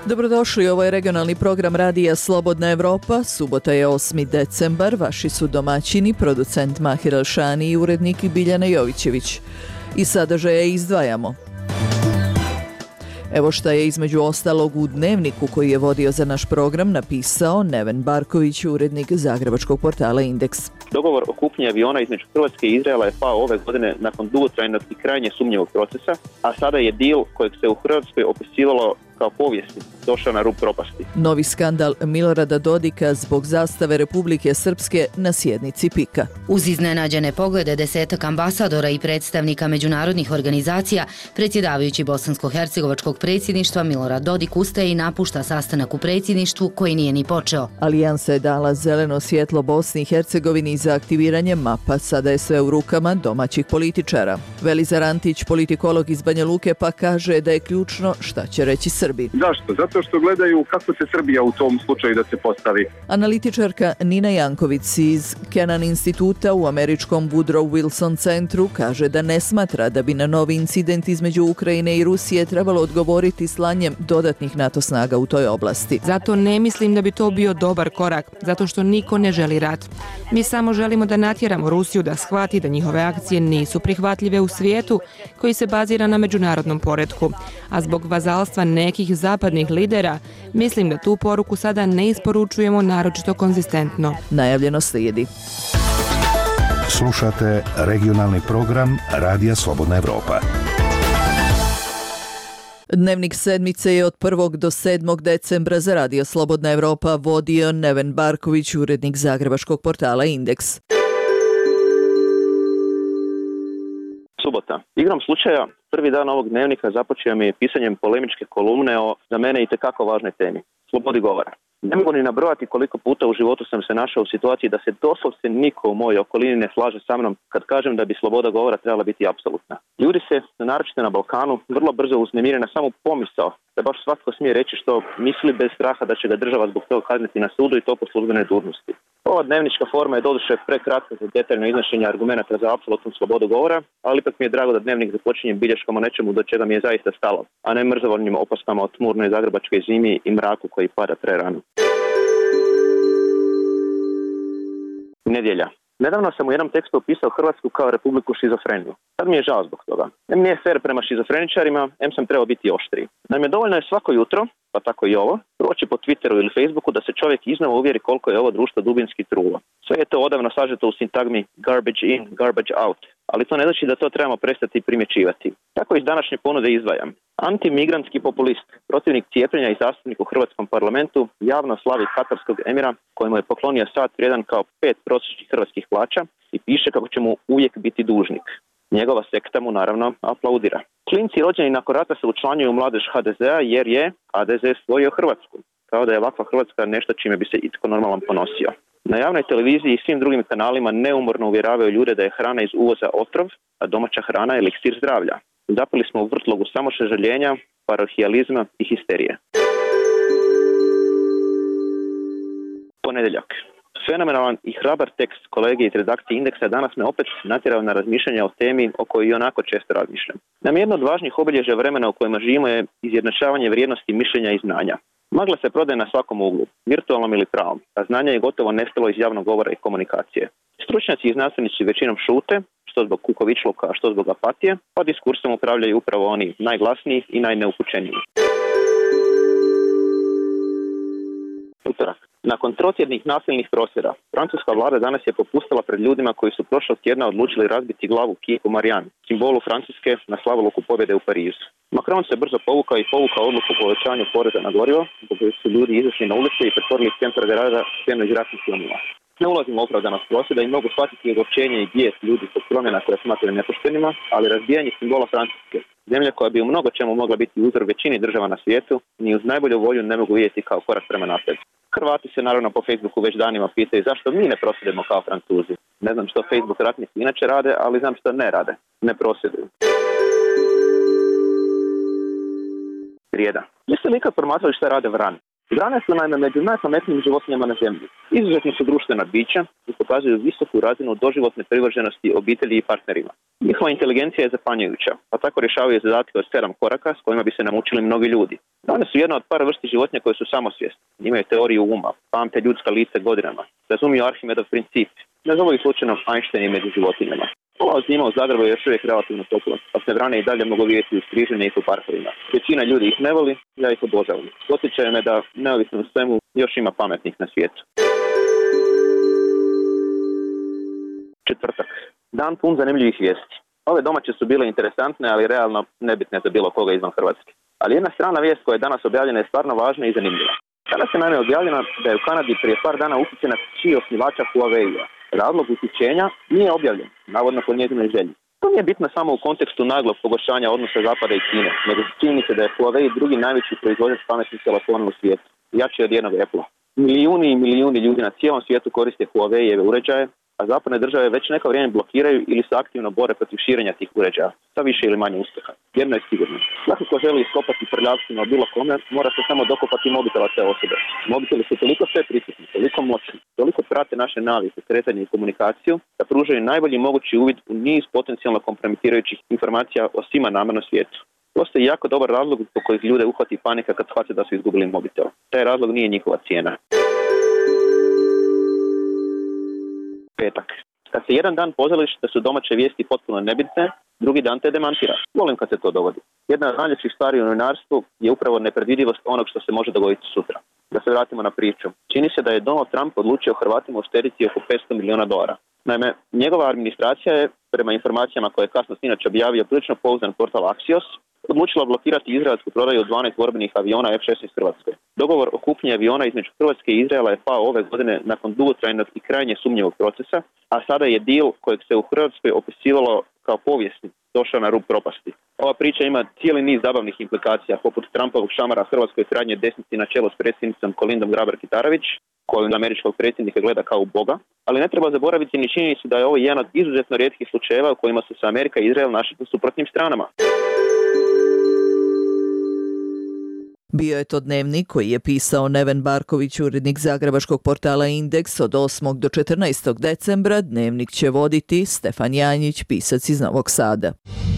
Dobrodošli, ovo je regionalni program Radija Slobodna Evropa. Subota je 8. decembar, vaši su domaćini, producent Mahir Alšani i urednik Biljana Jovićević. I sadržaje izdvajamo. Evo šta je između ostalog u dnevniku koji je vodio za naš program napisao Neven Barković, urednik zagrebačkog portala Indeks. Dogovor o kupnji aviona između Hrvatske i Izraela je pao ove godine nakon dugotrajnog i krajnje sumnjivog procesa, a sada je deal kojeg se u Hrvatskoj opisivalo kao povijesni došao na rub propasti. Novi skandal Milorada Dodika zbog zastave Republike Srpske na sjednici PIK-a. Uz iznenađene poglede desetak ambasadora i predstavnika međunarodnih organizacija, predsjedavajući bosansko-hercegovačkog predsjedništva Milorad Dodik ustaje i napušta sastanak u predsjedništvu koji nije ni počeo. Alijansa je dala zeleno svjetlo Bosni i Hercegovini za aktiviranje mapa, sada je sve u rukama domaćih političara. Velizar Antić, politikolog iz Banja Luke, pa kaže da je ključno šta će reći Srbi. Zašto? Zato što gledaju kako se Srbija u tom slučaju da se postavi. Analitičarka Nina Janković iz Kenan instituta u američkom Woodrow Wilson centru kaže da ne smatra da bi na novi incident između Ukrajine i Rusije trebalo odgovoriti slanjem dodatnih NATO snaga u toj oblasti. Zato ne mislim da bi to bio dobar korak, zato što niko ne želi rat. Mi samo želimo da natjeramo Rusiju da shvati da njihove akcije nisu prihvatljive u svijetu koji se bazira na međunarodnom poretku, a zbog vazalstva nekih zapadnih lidera, mislim da tu poruku sada ne isporučujemo naročito konzistentno. Najavljeno slijedi. Slušate regionalni program Radija Slobodna Evropa. Dnevnik sedmice je od 1. do 7. decembra za Radio Slobodna Evropa vodio Neven Barković, urednik zagrebačkog portala Indeks. Subota. Igrom slučaja, prvi dan ovog dnevnika započeo mi je pisanjem polemičke kolumne o, za mene, itekako važnoj temi, slobodi govora. Ne mogu ni nabrojati koliko puta u životu sam se našao u situaciji da se doslovce niko u mojoj okolini ne slaže sa mnom kad kažem da bi sloboda govora trebala biti apsolutna. Ljudi se, naročito na Balkanu, vrlo brzo uznemire na samu pomisao da baš svatko smije reći što misli bez straha da će ga država zbog toga kazniti na sudu i to po službenoj dužnosti. Ova dnevnička forma je doduše prekratka za detaljno iznošenje argumenata za apsolutnu slobodu govora, ali ipak mi je drago da dnevnik započinje bilješkom o nečemu do čega mi je zaista stalo, a ne mrzovoljnim opaskama o tmurnoj zagrebačkoj zimi i mraku koji pada prerano. Nedjelja. Nedavno sam u jednom tekstu opisao Hrvatsku kao republiku šizofreniju. Sad mi je žao zbog toga. Em nije fair prema šizofreničarima, em sam trebao biti oštriji. Naime, dovoljno je svako jutro, pa tako i ovo, proći po Twitteru ili Facebooku da se čovjek iznova uvjeri koliko je ovo društvo dubinski trulo. Sve je to odavno sažeto u sintagmi garbage in, garbage out, ali to ne znači da to trebamo prestati primjećivati. Tako iz današnje ponude izdvajam. Antimigrantski populist, protivnik cijepljenja i zastupnik u Hrvatskom parlamentu, javno slavi katarskog emira kojemu je poklonio sat vrijedan kao 5 prosječnih hrvatskih plaća i piše kako će mu uvijek biti dužnik. Njegova sekta mu naravno aplaudira. Klinci rođeni nakon rata se učlanjuju u mladež HDZ-a jer je HDZ stvorio Hrvatsku, kao da je ovakva Hrvatska nešto čime bi se itko normalan ponosio. Na javnoj televiziji i svim drugim kanalima neumorno uvjeravaju ljude da je hrana iz uvoza otrov, a domaća hrana je eliksir zdravlja. Zapeli smo u vrtlogu samo sažaljenja, parohijalizma i histerije. Ponedjeljak. Fenomenalan i hrabar tekst kolege iz redakcije Indeksa danas me opet natjerao na razmišljanje o temi o kojoj i onako često razmišljam. Nam jedno od važnijih obilježja vremena u kojima živimo je izjednačavanje vrijednosti mišljenja i znanja. Magla se prodaje na svakom uglu, virtualnom ili pravom, a znanje je gotovo nestalo iz javnog govora i komunikacije. Stručnjaci i znanstvenici većinom šute, što zbog kukavičluka, a što zbog apatije, pa diskursom upravljaju upravo oni najglasniji i najneupućeniji. Utorak. Nakon trotjednih nasilnih prosvjeda, francuska vlada danas je popustila pred ljudima koji su prošlog tjedna odlučili razbiti glavu kipu Marianne, simbolu Francuske na slavoluku pobjede u Parizu. Macron se brzo povukao odluku o povećanju poreza na gorivo, zbog kojeg su ljudi izašli na ulice i pretvorili centar grada scenu iz ratnih filmova. Ne ulazim u opravdanost prosvjeda i mogu shvatiti ogorčenje i bijes ljudi zbog promjena koje smatraju nepoštenima, ali razbijanje simbola Francuske, zemlje koja bi u mnogo čemu mogla biti uzor većini država na svijetu, ni uz najbolju volju ne mogu vidjeti kao korak prema naprijed. Hrvati se naravno po Facebooku već danima pitaju zašto mi ne prosvjedujemo kao Francuzi. Ne znam što Facebook ratnici inače rade, ali znam što ne rade. Ne prosvjeduju. Srijeda. Jeste li ikad promatrali šta rade vrani? Vrane su naime među najpametnijim životinjama na zemlji. Izuzetno su društvena bića i pokazuju visoku razinu doživotne privrženosti obitelji i partnerima. Njihova inteligencija je zapanjujuća, pa tako rješavaju zadatke od 7 koraka s kojima bi se naučili mnogi ljudi. Vrane su jedna od par vrsti životinja koje su samosvjesne. Imaju teoriju uma, pamte ljudska lica godinama, razumiju Arhimedov princip. Ne zovu ih slučajno Einstein među životinjama. Ova zima u Zagrebu je još uvijek relativno topla, pa se vrane i dalje mogu vidjeti u Križine i po parkovima. Većina ljudi ih ne voli, ja ih obožavam. Podsjećaju me da, neovisno o svemu, još ima pametnih na svijetu. Četvrtak. Dan pun zanimljivih vijesti. Ove domaće su bile interesantne, ali realno nebitne za bilo koga izvan Hrvatske. Ali jedna strana vijest koja je danas objavljena je stvarno važna i zanimljiva. Danas je naime objavljena da je u Kanadi prije par dana uhićena kći osnivača Huawei-a. Razlog uhićenja nije objavljen, navodno po njezinoj želji. To nije bitno samo u kontekstu naglog pogoršanja odnosa Zapada i Kine, nego čini se da je Huawei drugi najveći proizvođač pametnih telefona u svijetu, jači od jednog Apple-a. Milijuni i milijuni ljudi na cijelom svijetu koriste Huawei-eve uređaje, a zapadne države već neko vrijeme blokiraju ili se aktivno bore protiv širenja tih uređaja, sa više ili manje uspjeha. Jedno je sigurno. Svako ko želi iskopati prljavština bilo kome, mora se samo dokopati mobitela te osobe. Mobiteli su toliko sve prisutni, toliko moćni, toliko prate naše navike, kretanje i komunikaciju, da pružaju najbolji mogući uvid u niz potencijalno kompromitirajućih informacija o svima nama na svijetu. Postoji jako dobar razlog po kojih ljude uhvati panika kad shvate da su izgubili mobitel. Taj razlog nije njihova cijena. Petak. Kad se jedan dan pozvališ da su domaće vijesti potpuno nebitne, drugi dan te demantira. Volim kad se to dogodi. Jedna od najljepših stvari u novinarstvu je upravo nepredvidivost onog što se može dogoditi sutra. Da se vratimo na priču. Čini se da je Donald Trump odlučio Hrvatima uštediti oko $500 miliona. Naime, njegova administracija je, prema informacijama koje je kasno sinoć objavio prilično pouzdan portal Axios, odlučila blokirati izraelsku prodaju 12 borbenih aviona F-16 Hrvatskoj. Dogovor o kupnji aviona između Hrvatske i Izraela je pao ove godine nakon dugotrajnog i krajnje sumnjivog procesa, a sada je deal kojeg se u Hrvatskoj opisivalo kao povijesni došao na rub propasti. Ova priča ima cijeli niz zabavnih implikacija, poput Trumpovog šamara Hrvatskoj krajnje desnici na čelu s predsjednicom Kolindom Grabar-Kitarović, koju američkog predsjednika gleda kao u Boga, ali ne treba zaboraviti ni činjenicu da je ovo jedan od izuzetno rijetkih slučajeva u kojima su se Amerika i Izrael našli u suprotnim stranama. Bio je to dnevnik koji je pisao Neven Barković, urednik zagrebačkog portala Indeks od 8. do 14. decembra. Dnevnik će voditi Stefan Janjić, pisac iz Novog Sada.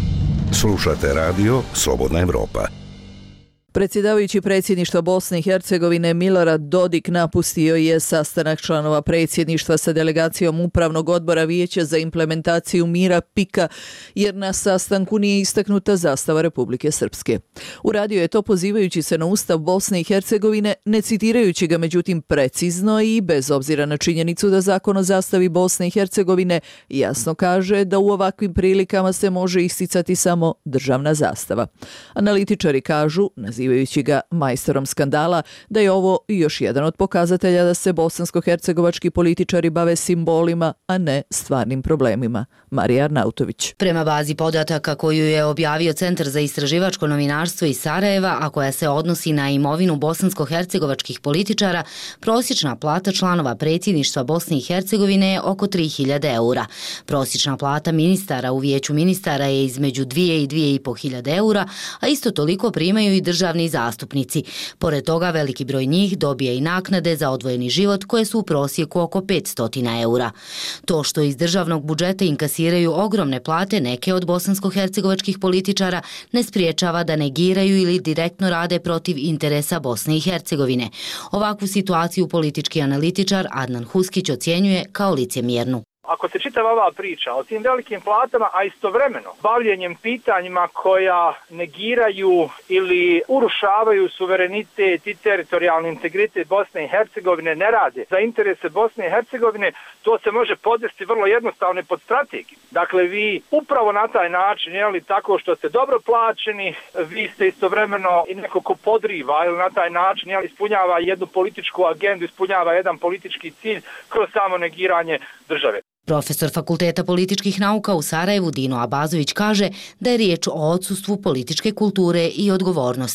Slušate radio Slobodna Evropa. Predsjedavajući predsjedništva Bosne i Hercegovine Milorad Dodik napustio je sastanak članova predsjedništva sa delegacijom Upravnog odbora Vijeća za implementaciju mira PIK-a, jer na sastanku nije istaknuta zastava Republike Srpske. Uradio je to pozivajući se na Ustav Bosne i Hercegovine, ne citirajući ga međutim precizno i bez obzira na činjenicu da Zakon o zastavi Bosne i Hercegovine jasno kaže da u ovakvim prilikama se može isticati samo državna zastava. Analitičari kažu, nazivajući ga majstorom skandala, da je ovo još jedan od pokazatelja da se bosansko-hercegovački političari bave simbolima, a ne stvarnim problemima. Marija Arnautović. Prema bazi podataka koju je objavio Centar za istraživačko novinarstvo iz Sarajeva, a koja se odnosi na imovinu bosansko-hercegovačkih političara, prosječna plata članova predsjedništva Bosne i Hercegovine je oko 3.000 eura. Prosječna plata ministara u Vijeću ministara je između 2 i 2.500 eura, a isto toliko primaju i državni zastupnici. Pored toga, veliki broj njih dobije i naknade za odvojeni život koje su u prosjeku oko 500 eura. To što iz državnog budžeta inkasiraju ogromne plate neke od bosansko-hercegovačkih političara ne spriječava da negiraju ili direktno rade protiv interesa Bosne i Hercegovine. Ovakvu situaciju politički analitičar Adnan Huskić ocjenjuje kao licemjernu. Ako se čitava ova priča o tim velikim platama, a istovremeno bavljenjem pitanjima koja negiraju ili urušavaju suverenitet i teritorijalni integritet Bosne i Hercegovine ne rade za interese Bosne i Hercegovine, to se može podvesti vrlo jednostavno pod strategiju. Dakle, vi upravo na taj način, tako što ste dobro plaćeni, vi ste istovremeno i neko ko podriva ili na taj način ispunjava jednu političku agendu, ispunjava jedan politički cilj kroz samo negiranje države. Profesor Fakulteta političkih nauka u Sarajevu Dino Abazović kaže da je riječ o odsustvu političke kulture i odgovornosti.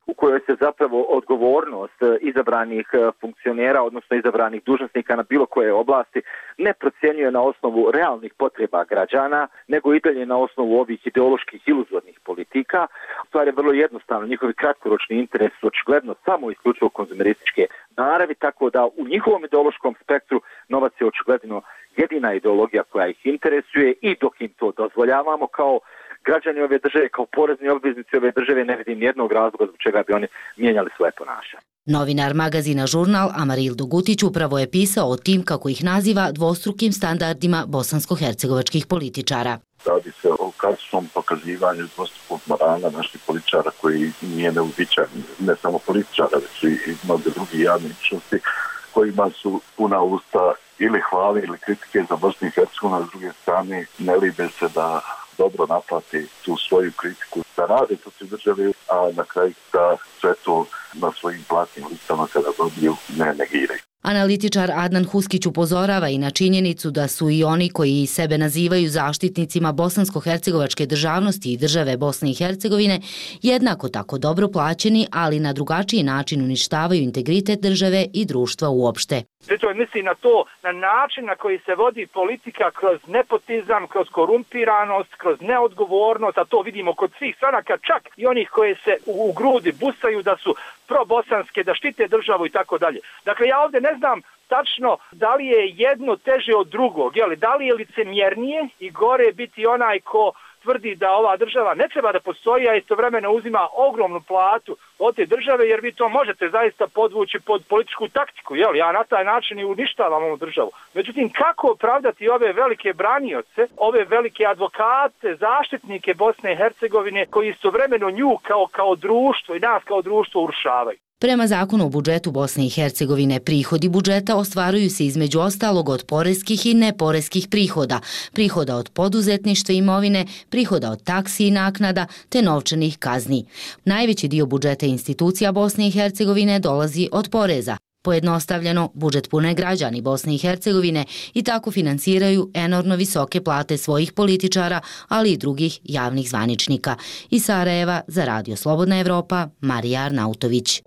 u kojoj se zapravo odgovornost izabranih funkcionera, odnosno izabranih dužnosnika na bilo koje oblasti ne procjenjuje na osnovu realnih potreba građana, nego i dalje na osnovu ovih ideoloških iluzornih politika. Stvar je vrlo jednostavno, njihovi kratkoročni interes su očigledno samo isključivo konzumerističke naravi, tako da u njihovom ideološkom spektru novac je očigledno jedina ideologija koja ih interesuje i dok im to dozvoljavamo kao građani ove države, kao porezni obveznici ove države, ne vidim nijednog razloga zbog čega bi oni mijenjali svoje ponašanje. Novinar magazina Žurnal Amarildo Gutić upravo je pisao o tim, kako ih naziva, dvostrukim standardima bosansko-hercegovačkih političara. Radi se o klasičnom pokazivanju dvostrukog morala naših političara koji nije neuobičajen, ne samo političara, već i mnoge drugi javne ličnosti kojima su puna usta ili hvale ili kritike za Bosnu i Hercegovinu, a s druge strane ne libe se da dobro naplati tu svoju kritiku, da rade protiv države, a na kraju da sve to na svojim platnim listama kada dobiju ne negiraju. Analitičar Adnan Huskić upozorava i na činjenicu da su i oni koji sebe nazivaju zaštitnicima bosansko-hercegovačke državnosti i države Bosne i Hercegovine jednako tako dobro plaćeni, ali na drugačiji način uništavaju integritet države i društva uopšte. Pritom misli na to, na način na koji se vodi politika kroz nepotizam, kroz korumpiranost, kroz neodgovornost, a to vidimo kod svih stranaka, čak i onih koje se u grudi busaju da su probosanske, da štite državu i tako dalje. Dakle, ja ovdje ne znam tačno da li je jedno teže od drugog, da li je licemjernije i gore biti onaj ko tvrdi da ova država ne treba da postoji, a istovremeno uzima ogromnu platu od te države, jer vi to možete zaista podvući pod političku taktiku, ja na taj način i uništavam ovu državu. Međutim, kako opravdati ove velike branioce, ove velike advokate, zaštitnike Bosne i Hercegovine, koji istovremeno nju kao društvo i nas kao društvo urušavaju? Prema zakonu o budžetu Bosne i Hercegovine, prihodi budžeta ostvaruju se između ostalog od poreskih i neporeskih prihoda, prihoda od poduzetništva i imovine, prihoda od taksi i naknada, te novčanih kazni. Najveći dio budžeta institucija Bosne i Hercegovine dolazi od poreza. Pojednostavljeno, budžet pune građani Bosne i Hercegovine i tako finansiraju enormno visoke plate svojih političara, ali i drugih javnih zvaničnika. Iz Sarajeva za Radio Slobodna Evropa, Marija Arnautović.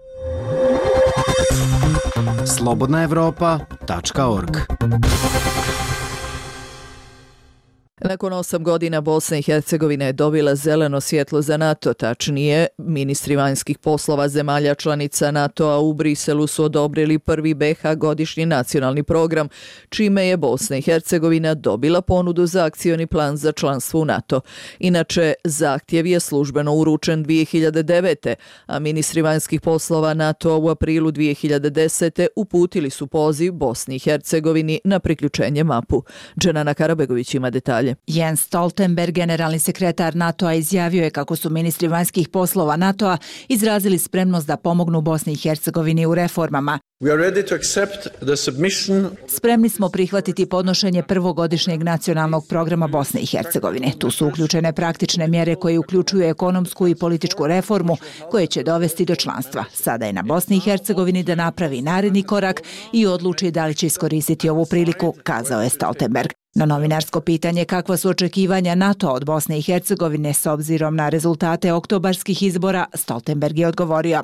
slobodnaevropa.org. Nakon 8 godina Bosna i Hercegovina je dobila zeleno svjetlo za NATO, tačnije, ministri vanjskih poslova zemalja članica NATO-a u Briselu su odobrili prvi BiH godišnji nacionalni program, čime je Bosna i Hercegovina dobila ponudu za akcioni plan za članstvo u NATO. Inače, zahtjev je službeno uručen 2009. a ministri vanjskih poslova NATO-a u aprilu 2010. uputili su poziv Bosni i Hercegovini na priključenje MAP-u. Dženana Karabegović ima detalje. Jens Stoltenberg, generalni sekretar NATO-a, izjavio je kako su ministri vanjskih poslova NATO-a izrazili spremnost da pomognu Bosni i Hercegovini u reformama. Spremni smo prihvatiti podnošenje prvogodišnjeg nacionalnog programa Bosne i Hercegovine. Tu su uključene praktične mjere koje uključuju ekonomsku i političku reformu koje će dovesti do članstva. Sada je na Bosni i Hercegovini da napravi naredni korak i odluči da li će iskoristiti ovu priliku, kazao je Stoltenberg. Na novinarsko pitanje kakva su očekivanja NATO od Bosne i Hercegovine s obzirom na rezultate oktobarskih izbora, Stoltenberg je odgovorio: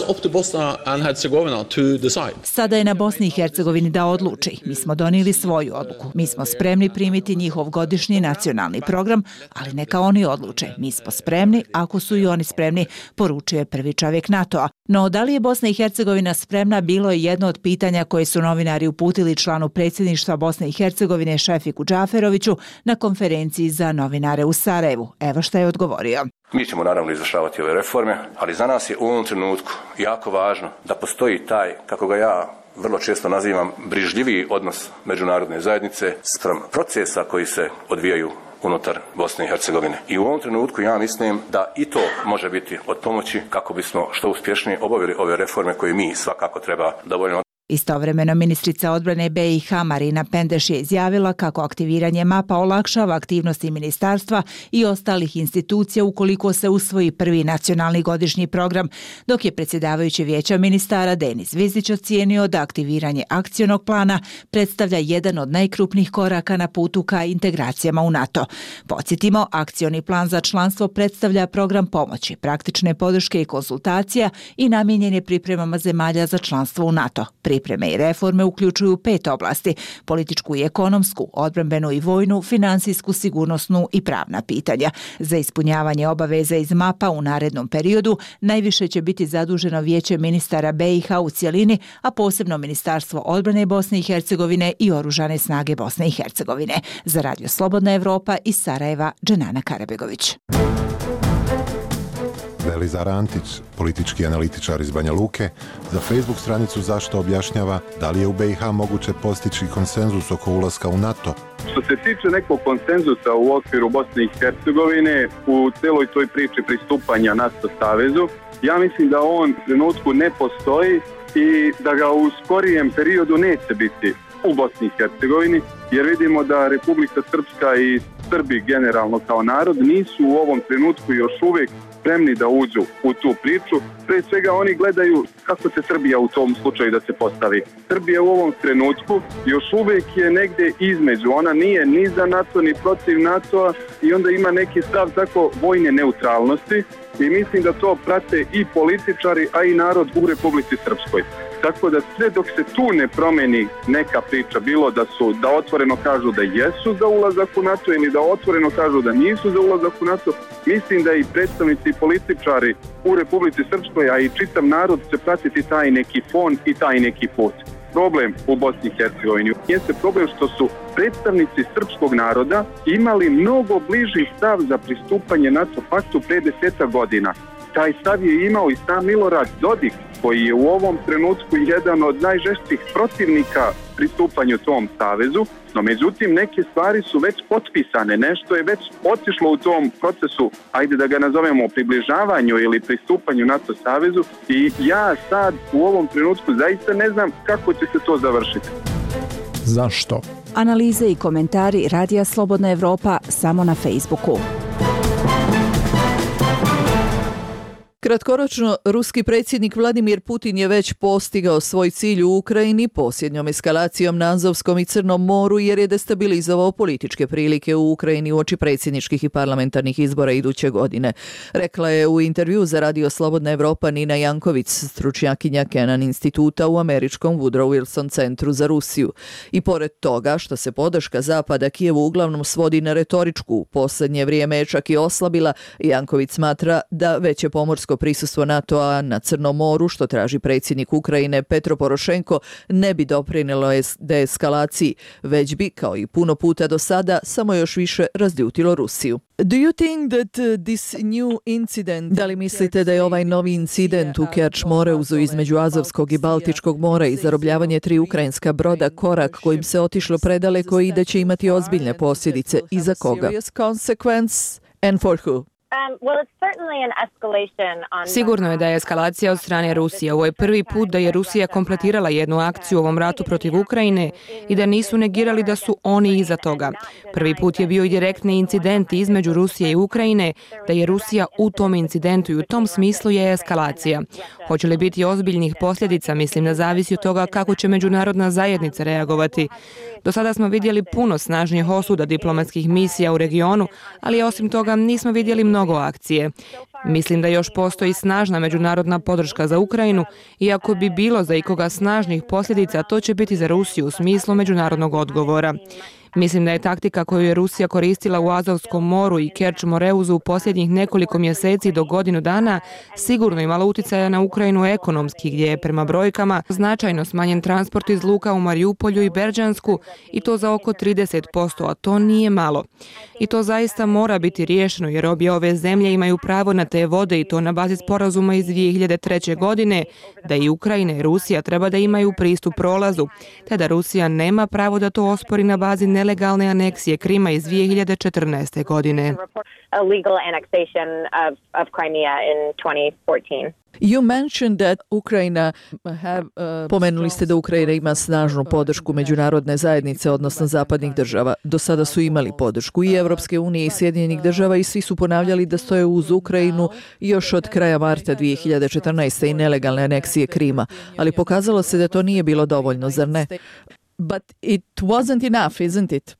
Sada je na Bosni i Hercegovini da odluči. Mi smo donijeli svoju odluku. Mi smo spremni primiti njihov godišnji nacionalni program, ali neka oni odluče. Mi smo spremni, ako su i oni spremni, poručuje prvi čovjek NATO-a. No, da li je Bosna i Hercegovina spremna, bilo je jedno od pitanja koje su novinari uputili članu predsjedništva Bosne i Hercegovine Šefiku Džaferoviću na konferenciji za novinare u Sarajevu. Evo šta je odgovorio. Mi ćemo naravno izvršavati ove reforme, ali za nas je u ovom trenutku jako važno da postoji taj, kako ga ja vrlo često nazivam, brižljiviji odnos međunarodne zajednice spram procesa koji se odvijaju unutar Bosne i Hercegovine. I u ovom trenutku ja mislim da i to može biti od pomoći kako bismo što uspješnije obavili ove reforme koje mi svakako treba dovoljno Istovremeno ministrica odbrane BiH Marina Pendeš je izjavila kako aktiviranje mapa olakšava aktivnosti ministarstva i ostalih institucija ukoliko se usvoji prvi nacionalni godišnji program, dok je predsjedavajući vijeća ministara Denis Zvizić ocijenio da aktiviranje akcionog plana predstavlja jedan od najkrupnijih koraka na putu ka integracijama u NATO. Podsjetimo, akcioni plan za članstvo predstavlja program pomoći, praktične podrške i konsultacija i namijenjen je pripremama zemalja za članstvo u NATO. Pripreme i reforme uključuju 5 oblasti: političku i ekonomsku, odbrambenu i vojnu, finansijsku, sigurnosnu i pravna pitanja. Za ispunjavanje obaveza iz mapa u narednom periodu najviše će biti zaduženo Vijeće ministara BiH u cjelini, a posebno Ministarstvo odbrane Bosne i Hercegovine i Oružane snage Bosne i Hercegovine. Za Radio Slobodna Evropa iz Sarajeva, Dženana Karabegović. Velizar Antić, politički analitičar iz Banja Luke, za Facebook stranicu Zašto objašnjava da li je u BiH moguće postići konsenzus oko ulaska u NATO. Što se tiče nekog konsenzusa u okviru Bosne i Hercegovine u celoj toj priči pristupanja NATO savezu, ja mislim da on u trenutku ne postoji i da ga u skorijem periodu neće biti u Bosni i Hercegovini, jer vidimo da Republika Srpska i Srbi generalno kao narod nisu u ovom trenutku još uvijek spremni da uđu u tu priču. Pre svega oni gledaju kako će Srbija u tom slučaju da se postavi. Srbija u ovom trenutku još uvijek je negdje između. Ona nije ni za NATO ni protiv NATO-a i onda ima neki stav tako vojne neutralnosti i mislim da to prate i političari, a i narod u Republici Srpskoj. Tako da sve dok se tu ne promeni neka priča, bilo da otvoreno kažu da jesu za ulazak u NATO ili da otvoreno kažu da nisu za ulazak u NATO, mislim da i predstavnici i političari u Republici Srpskoj, a i čitav narod će pratiti taj neki fon i taj neki put. Problem u Bosni i Hercegovini jeste problem što su predstavnici srpskog naroda imali mnogo bliži stav za pristupanje NATO paktu pre 10 godina. Taj stav je imao i sam Milorad Dodik, koji je u ovom trenutku jedan od najžešćih protivnika pristupanju tom savezu, no međutim neke stvari su već potpisane, nešto je već otišlo u tom procesu, ajde da ga nazovemo približavanju ili pristupanju NATO savezu i ja sad u ovom trenutku zaista ne znam kako će se to završiti. Zašto? Analize i komentari Radija Slobodna Evropa samo na Facebooku. Kratkoročno, ruski predsjednik Vladimir Putin je već postigao svoj cilj u Ukrajini posljednjom eskalacijom na Azovskom i Crnom moru jer je destabilizovao političke prilike u Ukrajini uoči predsjedničkih i parlamentarnih izbora iduće godine. Rekla je u intervju za Radio Slobodna Evropa Nina Janković, stručnjakinja Kennan instituta u američkom Woodrow Wilson centru za Rusiju. I pored toga što se podrška Zapada Kijevu uglavnom svodi na retoričku, u posljednje vrijeme je čak i oslabila, Janković smatra da veće pomorsko prisustvo NATO-a na Crnom moru, što traži predsjednik Ukrajine Petro Porošenko, ne bi doprinijelo deeskalaciji, već bi, kao i puno puta do sada, samo još više razljutilo Rusiju. Do you think that this new incident, da li mislite da je ovaj novi incident u Kerč Moreuzu između Azovskog i Baltičkog mora i zarobljavanje 3 ukrajinska broda korak kojim se otišlo predaleko i da će imati ozbiljne posljedice i za koga? And for who? Sigurno je da je eskalacija od strane Rusije. Ovo je prvi put da je Rusija kompletirala jednu akciju u ovom ratu protiv Ukrajine i da nisu negirali da su oni iza toga. Prvi put je bio i direktni incident između Rusije i Ukrajine, da je Rusija u tom incidentu i u tom smislu je eskalacija. Hoće li biti ozbiljnih posljedica, mislim da zavisi od toga kako će međunarodna zajednica reagovati. Do sada smo vidjeli puno snažnijih osuda diplomatskih misija u regionu, ali osim toga nismo vidjeli mnogo akcije. Mislim da još postoji snažna međunarodna podrška za Ukrajinu i ako bi bilo za ikoga snažnih posljedica, to će biti za Rusiju u smislu međunarodnog odgovora. Mislim da je taktika koju je Rusija koristila u Azovskom moru i Kerč Moreuzu u posljednjih nekoliko mjeseci do godinu dana sigurno imala utjecaja na Ukrajinu ekonomski, gdje je prema brojkama značajno smanjen transport iz luka u Mariupolju i Berdjansku i to za oko 30%, a to nije malo. I to zaista mora biti riješeno jer obje ove zemlje imaju pravo na te vode i to na bazi sporazuma iz 2003. godine da i Ukrajina i Rusija treba da imaju pristup prolazu, te da Rusija nema pravo da to ospori na bazi nelegalne aneksije Krima iz 2014. godine. You mentioned that Ukraine pomenuli ste da Ukrajina ima snažnu podršku međunarodne zajednice, odnosno zapadnih država. Do sada su imali podršku i Evropske unije i Sjedinjenih država i svi su ponavljali da stoje uz Ukrajinu još od kraja marta 2014. i nelegalne aneksije Krima. Ali pokazalo se da to nije bilo dovoljno, zar ne? But it wasn't enough, isn't it?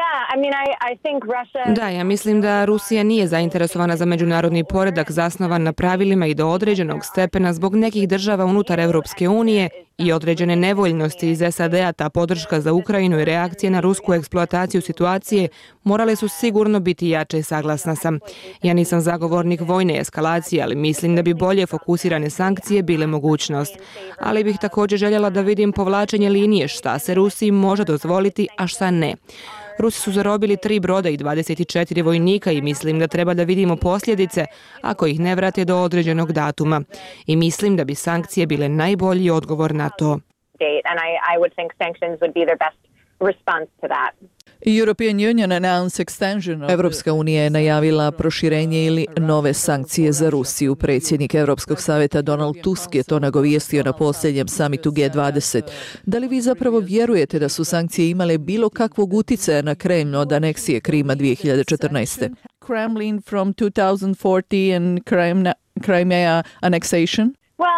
Da, ja mislim da Rusija nije zainteresovana za međunarodni poredak zasnovan na pravilima i do određenog stepena zbog nekih država unutar Europske unije i određene nevoljnosti iz SAD-a. Ta podrška za Ukrajinu i reakcije na rusku eksploataciju situacije morale su sigurno biti jače, saglasna sam. Ja nisam zagovornik vojne eskalacije, ali mislim da bi bolje fokusirane sankcije bile mogućnost. Ali bih također željela da vidim povlačenje linije šta se Rusiji može dozvoliti, a šta ne. Rusi su zarobili 3 broda i 24 vojnika i mislim da treba da vidimo posljedice ako ih ne vrate do određenog datuma. I mislim da bi sankcije bile najbolji odgovor na to. European Union announced extension. Evropska unija je najavila proširenje ili nove sankcije za Rusiju. Predsjednik Europskog savjeta Donald Tusk je to nagovijestio na posljednjem samitu G20. Da li vi zapravo vjerujete da su sankcije imale bilo kakvog uticaja na Kremlj od aneksije Krima 2014. Kremlin from 2040 and Crimea annexation?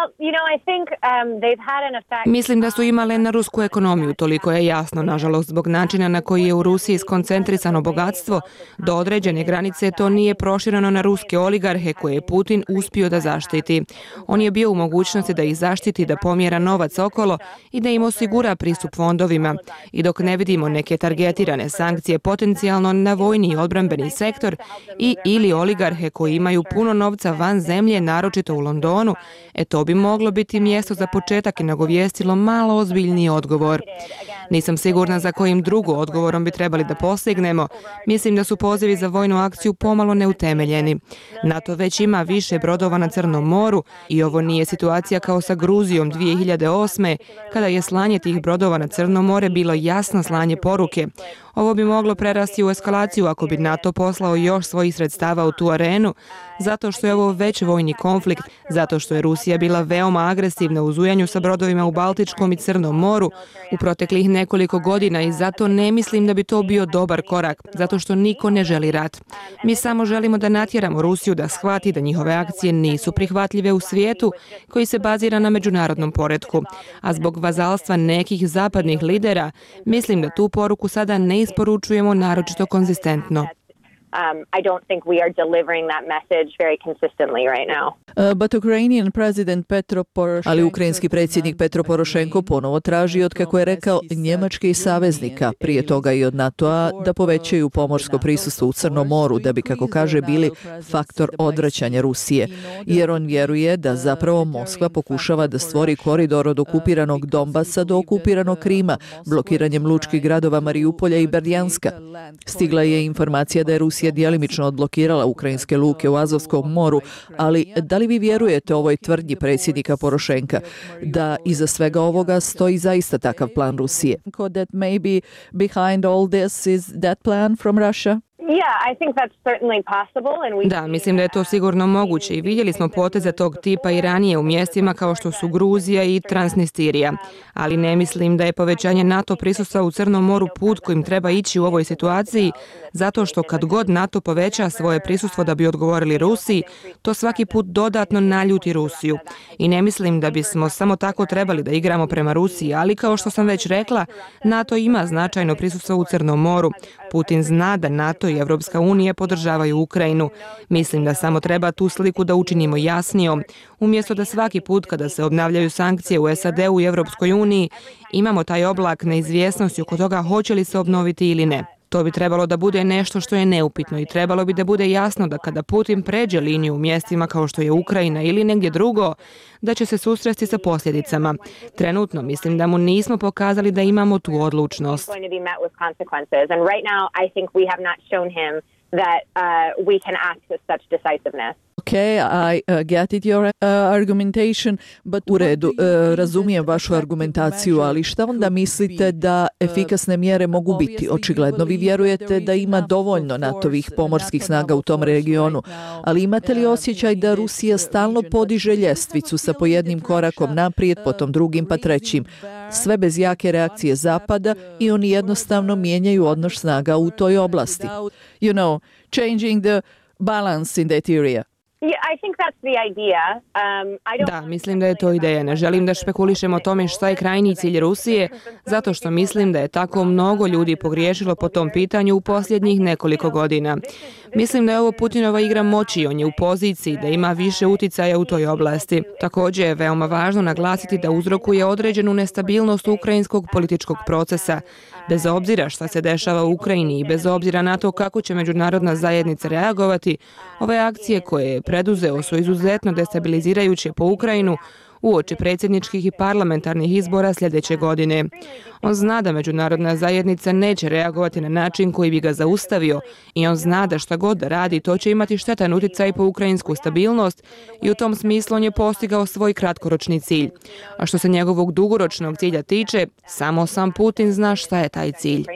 Mislim da su imale na rusku ekonomiju, toliko je jasno, nažalost, zbog načina na koji je u Rusiji skoncentrisano bogatstvo. Do određene granice to nije prošireno na ruske oligarhe koje je Putin uspio da zaštiti. On je bio u mogućnosti da ih zaštiti, da pomjera novac okolo i da im osigura pristup fondovima. I dok ne vidimo neke targetirane sankcije potencijalno na vojni i odbrambeni sektor i ili oligarhe koji imaju puno novca van zemlje, naročito u Londonu, to bi moglo biti mjesto za početak i nagovijestilo malo ozbiljniji odgovor. Nisam sigurna za kojim drugim odgovorom bi trebali da postignemo. Mislim da su pozivi za vojnu akciju pomalo neutemeljeni. NATO već ima više brodova na Crnom moru i ovo nije situacija kao sa Gruzijom 2008. kada je slanje tih brodova na Crno more bilo jasno slanje poruke. Ovo bi moglo prerasti u eskalaciju ako bi NATO poslao još svojih sredstava u tu arenu, zato što je ovo već vojni konflikt, zato što je Rusija bila veoma agresivna u zujanju sa brodovima u Baltičkom i Crnom moru u proteklih nekoliko godina i zato ne mislim da bi to bio dobar korak, zato što niko ne želi rat. Mi samo želimo da natjeramo Rusiju da shvati da njihove akcije nisu prihvatljive u svijetu koji se bazira na međunarodnom poretku, a zbog vazalstva nekih zapadnih lidera, mislim da tu poruku sada ne isporučujemo naročito konzistentno. I don't think we are delivering that message very consistently right now. But Ukrainian President Petro Poroshenko... Ali ukrajinski predsjednik Petro Porošenko ponovo traži, od kako je rekao, Njemačke i saveznika, prije toga i od NATO-a, da povećaju pomorsko prisustvo u Crnom moru, da bi, kako kaže, bili faktor odvraćanja Rusije. Jer on vjeruje da zapravo Moskva pokušava da stvori koridor od okupiranog Donbasa do okupiranog Krima, blokiranjem lučkih gradova Mariupolja i Berdjanska. Stigla je informacija da je Rusija djelimično odblokirala ukrajinske luke u Azovskom moru, ali da li vi vjerujete ovoj tvrdnji predsjednika Porošenka da iza svega ovoga stoji zaista takav plan Rusije? That maybe behind all this is that plan from Russia? Da, mislim da je to sigurno moguće i vidjeli smo poteze tog tipa i ranije u mjestima kao što su Gruzija i Transnistrija. Ali ne mislim da je povećanje NATO prisustva u Crnom moru put kojim treba ići u ovoj situaciji, zato što kad god NATO poveća svoje prisustvo da bi odgovorili Rusiji, to svaki put dodatno naljuti Rusiju. I ne mislim da bismo samo tako trebali da igramo prema Rusiji, ali kao što sam već rekla, NATO ima značajno prisustvo u Crnom moru. Putin zna da NATO i Evropska unija podržavaju Ukrajinu. Mislim da samo treba tu sliku da učinimo jasnijom. Umjesto da svaki put kada se obnavljaju sankcije u SAD-u i Evropskoj uniji, imamo taj oblak neizvjesnosti oko toga hoće li se obnoviti ili ne. To bi trebalo da bude nešto što je neupitno i trebalo bi da bude jasno da kada Putin pređe liniju u mjestima kao što je Ukrajina ili negdje drugo, da će se susresti sa posljedicama. Trenutno mislim da mu nismo pokazali da imamo tu odlučnost. Okay, I get it your argumentation, but u redu, razumijem vašu argumentaciju, ali šta onda mislite da efikasne mjere mogu biti? Očigledno vi vjerujete da ima dovoljno NATO-vih pomorskih snaga u tom regionu, ali imate li osjećaj da Rusija stalno podiže ljestvicu sa po jednim korakom naprijed, potom drugim pa trećim, sve bez jake reakcije Zapada i oni jednostavno mijenjaju odnos snaga u toj oblasti? You know, changing the balance in that area. Da, mislim da je to ideja. Ne želim da špekulišem o tome šta je krajnji cilj Rusije, zato što mislim da je tako mnogo ljudi pogriješilo po tom pitanju u posljednjih nekoliko godina. Mislim da je ovo Putinova igra moći, on je u poziciji da ima više uticaja u toj oblasti. Također je veoma važno naglasiti da uzrokuje određenu nestabilnost ukrajinskog političkog procesa. Bez obzira šta se dešava u Ukrajini i bez obzira na to kako će međunarodna zajednica reagovati, ove akcije koje je preduzeo su izuzetno destabilizirajuće po Ukrajinu uoči predsjedničkih i parlamentarnih izbora sljedeće godine. On zna da međunarodna zajednica neće reagovati na način koji bi ga zaustavio i on zna da šta god da radi to će imati štetan utjecaj po ukrajinsku stabilnost i u tom smislu on je postigao svoj kratkoročni cilj. A što se njegovog dugoročnog cilja tiče, samo sam Putin zna šta je taj cilj.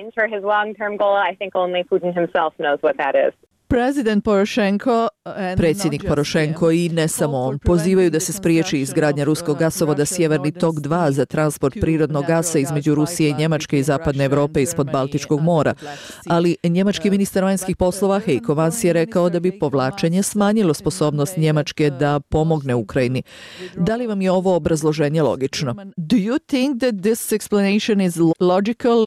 Predsjednik Porošenko i ne samo on pozivaju da se spriječi izgradnja ruskog gasovoda Sjeverni tok 2 za transport prirodnog gasa između Rusije i Njemačke i Zapadne Europe ispod Baltičkog mora. Ali njemački ministar vanjskih poslova Heiko Maas je rekao da bi povlačenje smanjilo sposobnost Njemačke da pomogne Ukrajini. Da li vam je ovo obrazloženje logično? Do you think that this explanation is logical?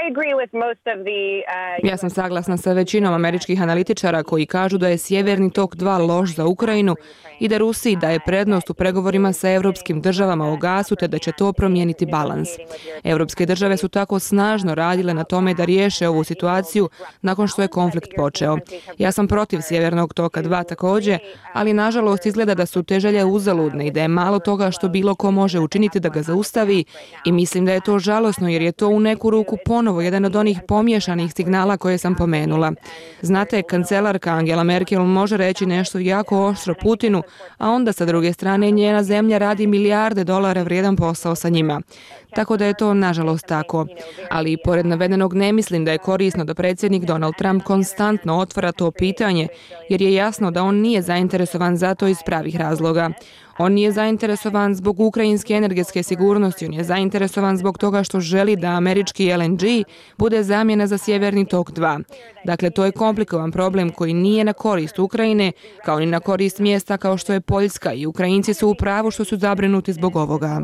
Ja sam saglasna sa većinom američkih analitičara koji kažu da je Sjeverni tok 2 loš za Ukrajinu i da Rusiji daje prednost u pregovorima sa europskim državama o gasu te da će to promijeniti balans. Europske države su tako snažno radile na tome da riješe ovu situaciju nakon što je konflikt počeo. Ja sam protiv Sjevernog toka 2 također, ali nažalost izgleda da su te želje uzaludne i da je malo toga što bilo ko može učiniti da ga zaustavi i mislim da je to žalosno jer je to u neku ruku ponovo jedan od onih pomiješanih signala koje sam pomenula. Znate, kancelarka Angela Merkel može reći nešto jako oštro Putinu, a onda sa druge strane njena zemlja radi milijarde dolara vrijedan posao sa njima. Tako da je to nažalost tako. Ali i pored navedenog ne mislim da je korisno da predsjednik Donald Trump konstantno otvara to pitanje, jer je jasno da on nije zainteresovan za to iz pravih razloga. On nije zainteresovan zbog ukrajinske energetske sigurnosti, on je zainteresovan zbog toga što želi da američki LNG bude zamjena za Sjeverni tok 2. Dakle, to je komplikovan problem koji nije na korist Ukrajine, kao ni na korist mjesta kao što je Poljska i Ukrajinci su u pravu što su zabrinuti zbog ovoga.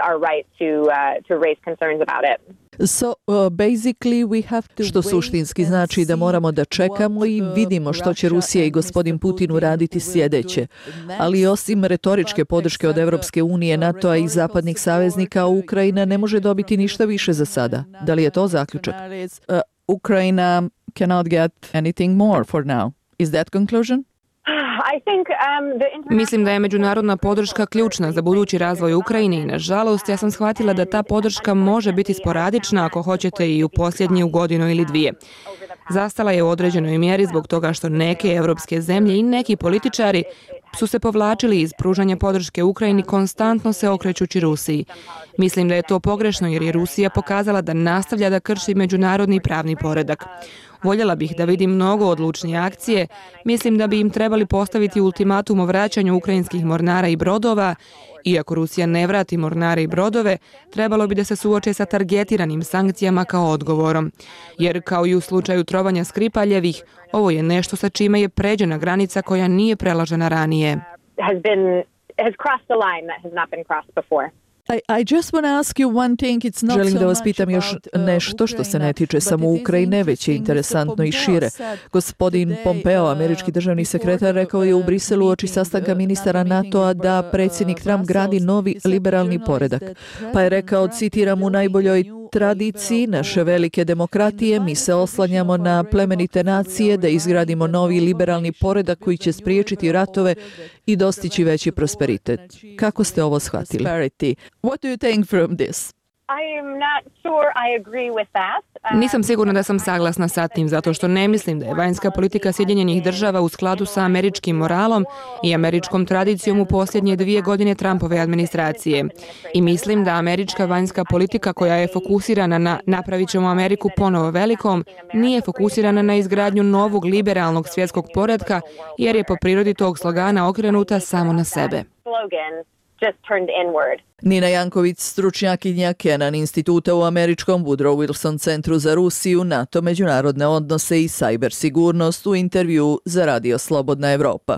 Što suštinski znači da moramo da čekamo i vidimo što će Rusija i gospodin Putin uraditi sljedeće. Ali osim retoričke podrške od Evropske unije, NATO-a i zapadnih saveznika, Ukrajina ne može dobiti ništa više za sada. Da li je to zaključak? Ukrajina cannot get anything more for now. Is that conclusion? Mislim da je međunarodna podrška ključna za budući razvoj Ukrajine i nažalost ja sam shvatila da ta podrška može biti sporadična ako hoćete i u posljednju godinu ili dvije. Zastala je u određenoj mjeri zbog toga što neke evropske zemlje i neki političari su se povlačili iz pružanja podrške Ukrajini konstantno se okrećući Rusiji. Mislim da je to pogrešno jer je Rusija pokazala da nastavlja da krši međunarodni pravni poredak. Voljela bih da vidim mnogo odlučnije akcije, mislim da bi im trebali postaviti ultimatum o vraćanju ukrajinskih mornara i brodova. Iako Rusija ne vrati mornare i brodove, trebalo bi da se suoče sa targetiranim sankcijama kao odgovorom. Jer kao i u slučaju trovanja Skripaljevih, ovo je nešto sa čime je pređena granica koja nije prelažena ranije. Želim da vas pitam još nešto što se ne tiče samo Ukrajine, već je interesantno i šire. Gospodin Pompeo, američki državni sekretar, rekao je u Briselu uoči sastanka ministara NATO-a da predsjednik Trump gradi novi liberalni poredak. Pa je rekao, citiram, u najboljoj tradiciji naše velike demokratije mi se oslanjamo na plemenite nacije da izgradimo novi liberalni poredak koji će spriječiti ratove i dostići veći prosperitet. Kako ste ovo shvatili? What do you think from this? Nisam sigurna da sam saglasna sa tim, zato što ne mislim da je vanjska politika Sjedinjenih država u skladu sa američkim moralom i američkom tradicijom u posljednje 2 godine Trumpove administracije. I mislim da američka vanjska politika koja je fokusirana na napravit ćemo Ameriku ponovo velikom, nije fokusirana na izgradnju novog liberalnog svjetskog poretka, jer je po prirodi tog slogana okrenuta samo na sebe. Nina Janković, stručnjakinja Kennan instituta u američkom Woodrow Wilson centru za Rusiju, NATO, međunarodne odnose i sajber sigurnost u intervju za Radio Slobodna Evropa.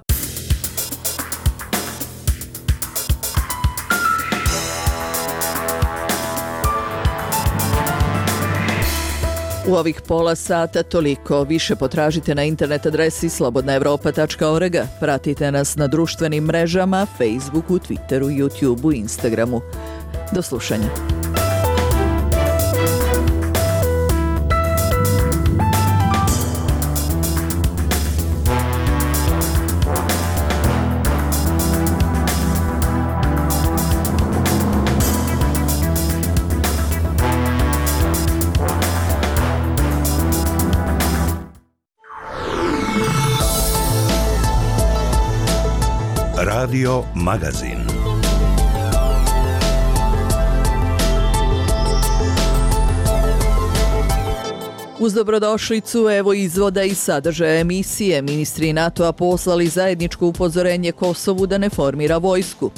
U ovih pola sata toliko. Više potražite na internet adresi slobodnaevropa.org. Pratite nas na društvenim mrežama, Facebooku, Twitteru, YouTubeu, Instagramu. Do slušanja. Radio Magazin. Uz dobrodošlicu, evo izvoda i sadržaja emisije. Ministri NATO-a poslali zajedničko upozorenje Kosovu da ne formira vojsku.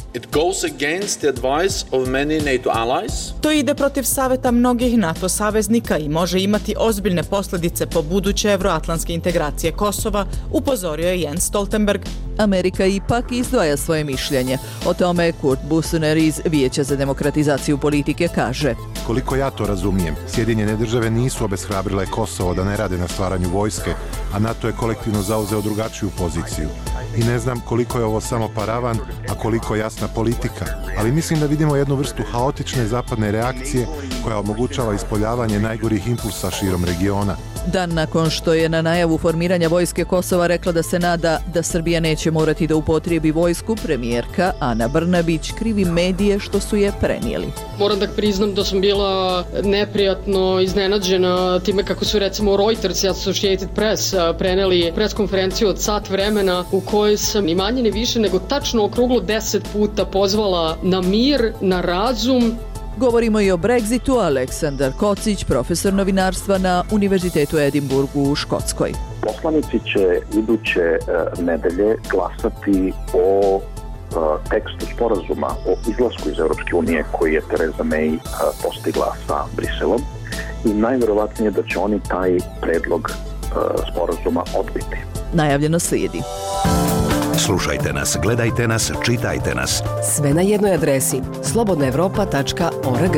To ide protiv saveta mnogih NATO saveznika i može imati ozbiljne posljedice po buduće evroatlantske integracije Kosova, upozorio je Jens Stoltenberg. Amerika ipak izdvaja svoje mišljenje. O tome Kurt Busener iz Vijeća za demokratizaciju politike kaže: Koliko ja to razumijem, Sjedinjene države nisu obeshrabrile Kosovo da ne rade na stvaranju vojske, a NATO je kolektivno zauzeo drugačiju poziciju. I ne znam koliko je ovo samo paravan, a koliko jasna politika, ali mislim da vidimo jednu vrstu haotične zapadne reakcije koja omogućava ispoljavanje najgorih impulsa širom regiona. Dan nakon što je na najavu formiranja vojske Kosova rekla da se nada da Srbija neće morati da upotrijebi vojsku, premijerka Ana Brnabić krivi medije što su je prenijeli. Moram da priznam da sam bila neprijatno iznenađena time kako su recimo Reuters i Associated Press preneli preskonferenciju od sat vremena u kojoj sam ni manje ni više nego tačno okruglo 10 puta pozvala na mir, na razum. Govorimo i o Brexitu. Aleksandar Kocić, profesor novinarstva na Univerzitetu Edinburgu u Škotskoj. Poslanici će iduće nedelje glasati o tekstu sporazuma o izlasku iz Europske unije koji je Theresa May postigla sa Briselom i najvjerovatnije da će oni taj predlog sporazuma odbiti. Najavljeno slijedi. Slušajte nas, gledajte nas, čitajte nas. Sve na jednoj adresi slobodnaevropa.org.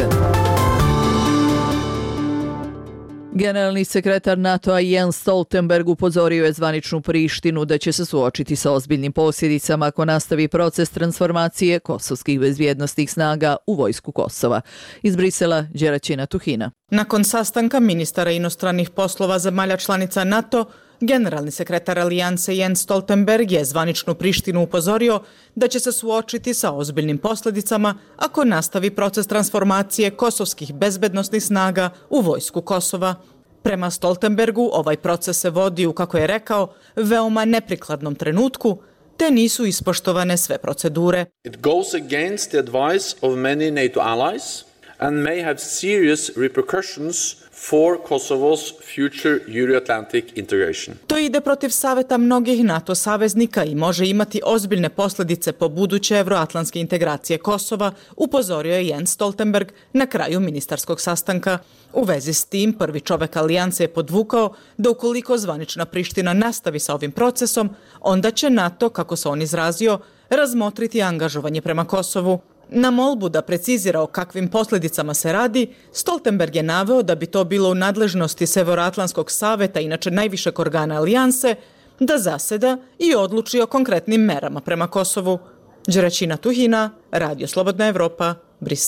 Generalni sekretar NATO-a Jens Stoltenberg upozorio je zvaničnu Prištinu da će se suočiti sa ozbiljnim posljedicama ako nastavi proces transformacije kosovskih bezbjednosnih snaga u vojsku Kosova. Iz Brisela, Đeraćina Tuhina. Nakon sastanka ministara inostranih poslova zemalja članica NATO, generalni sekretar alijanse Jens Stoltenberg je zvaničnu Prištinu upozorio da će se suočiti sa ozbiljnim posljedicama ako nastavi proces transformacije kosovskih bezbednosnih snaga u vojsku Kosova. Prema Stoltenbergu, ovaj proces se vodi u, kako je rekao, veoma neprikladnom trenutku, te nisu ispoštovane sve procedure. It goes against the advice of many NATO allies and may have serious repercussions for Kosovo's future Euro-Atlantic integration. To ide protiv saveta mnogih NATO saveznika i može imati ozbiljne posljedice po buduće evroatlantske integracije Kosova, upozorio je Jens Stoltenberg na kraju ministarskog sastanka. U vezi s tim, prvi čovek alijanse je podvukao da ukoliko zvanična Priština nastavi sa ovim procesom, onda će NATO, kako se on izrazio, razmotriti angažovanje prema Kosovu. Na molbu da precizira o kakvim posljedicama se radi, Stoltenberg je naveo da bi to bilo u nadležnosti Severoatlantskog saveta, inače najvišeg organa alijanse, da zaseda i odluči o konkretnim merama prema Kosovu. Đeraćina Tuhina, Radio Slobodna Evropa, Brisel.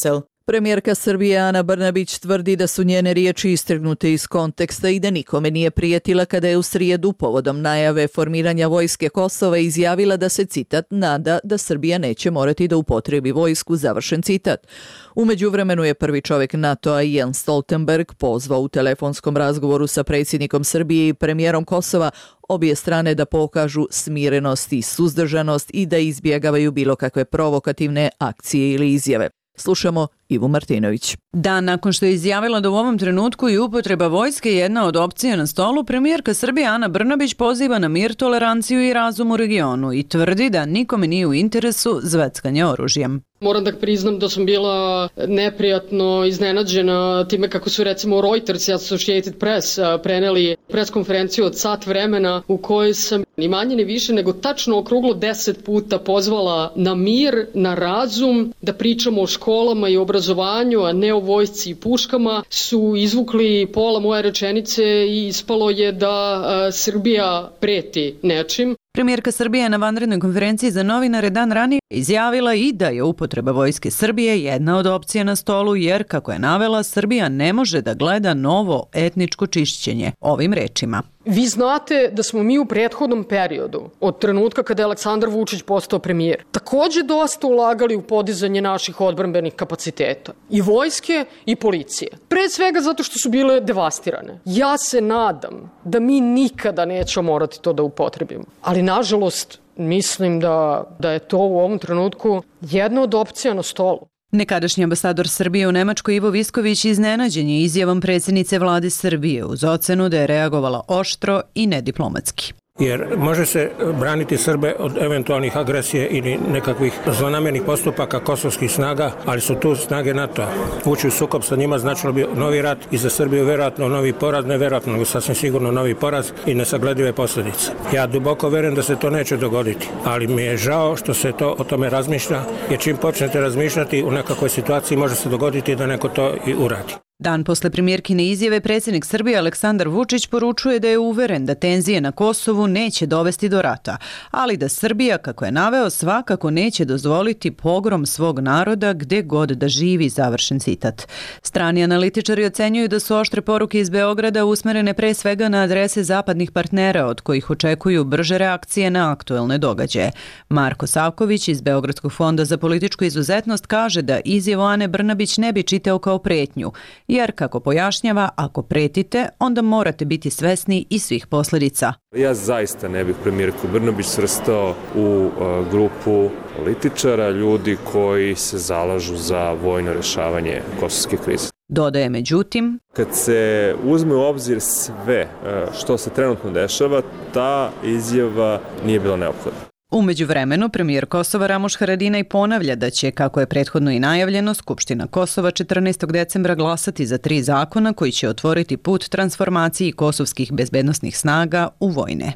Premijerka Srbije Ana Brnabić tvrdi da su njene riječi istrgnute iz konteksta i da nikome nije prijetila kada je u srijedu povodom najave formiranja vojske Kosova izjavila da se, citat, nada da Srbija neće morati da upotrebi vojsku, završen citat. U međuvremenu je prvi čovjek NATO-a Jens Stoltenberg pozvao u telefonskom razgovoru sa predsjednikom Srbije i premijerom Kosova obje strane da pokažu smirenost i suzdržanost i da izbjegavaju bilo kakve provokativne akcije ili izjave. Slušamo Ivu Martinović. Dan nakon što je izjavila da u ovom trenutku i upotreba vojske jedna od opcija na stolu, premijerka Srbije Ana Brnabić poziva na mir, toleranciju i razum u regionu i tvrdi da nikome nije u interesu zveckanje oružjem. Moram da priznam da sam bila neprijatno iznenađena time kako su recimo Reuters i Associated Press preneli preskonferenciju od sat vremena u kojoj sam ni manje ni više nego tačno okruglo 10 puta pozvala na mir, na razum, da pričamo o školama i obrazovanju, a ne o vojsci i puškama, su izvukli pola moje rečenice i ispalo je da Srbija preti nečim. Premijerka Srbije je na vanrednoj konferenciji za novinare dan ranije izjavila i da je upotreba vojske Srbije jedna od opcija na stolu jer, kako je navela, Srbija ne može da gleda novo etničko čišćenje. Ovim rečima. Vi znate da smo mi u prethodnom periodu, od trenutka kada je Aleksandar Vučić postao premijer, takođe dosta ulagali u podizanje naših odbrambenih kapaciteta. I vojske i policije. Pre svega zato što su bile devastirane. Ja se nadam da mi nikada nećemo morati to da upotrebimo. Ali, nažalost, mislim da je to u ovom trenutku jedna od opcija na stolu. Nekadašnji ambasador Srbije u Nemačkoj Ivo Visković iznenađen je izjavom predsjednice vlade Srbije uz ocenu da je reagovala oštro i nediplomatski. Jer može se braniti Srbe od eventualnih agresije ili nekakvih zlonamernih postupaka kosovskih snaga, ali su tu snage NATO-a. Ući u sukob sa njima značilo bi novi rat i za Srbiju verovatno novi poraz, ne verovatno, nego sasvim sigurno novi poraz i nesagledive posljedice. Ja duboko verujem da se to neće dogoditi, ali mi je žao što se to o tome razmišlja, jer čim počnete razmišljati u nekakvoj situaciji može se dogoditi da neko to i uradi. Dan posle premijerkine izjave predsjednik Srbije Aleksandar Vučić poručuje da je uveren da tenzije na Kosovu neće dovesti do rata, ali da Srbija, kako je naveo, svakako neće dozvoliti pogrom svog naroda gde god da živi, završen citat. Strani analitičari ocenjuju da su oštre poruke iz Beograda usmerene pre svega na adrese zapadnih partnera od kojih očekuju brže reakcije na aktuelne događaje. Marko Savković iz Beogradskog fonda za političku izuzetnost kaže da izjavu Ane Brnabić ne bi čitao kao pretnju, jer, kako pojašnjava, ako pretite, onda morate biti svesni i svih posljedica. Ja zaista ne bih premijerku Brnabić svrstao u grupu političara, ljudi koji se zalažu za vojno rješavanje kosovske krize. Dodaje međutim, kad se uzme u obzir sve što se trenutno dešava, ta izjava nije bila neophodna. U međuvremenu, premijer Kosova Ramuš Haradinaj ponavlja da će, kako je prethodno i najavljeno, Skupština Kosova 14. decembra glasati za 3 zakona koji će otvoriti put transformaciji kosovskih bezbednosnih snaga u vojne.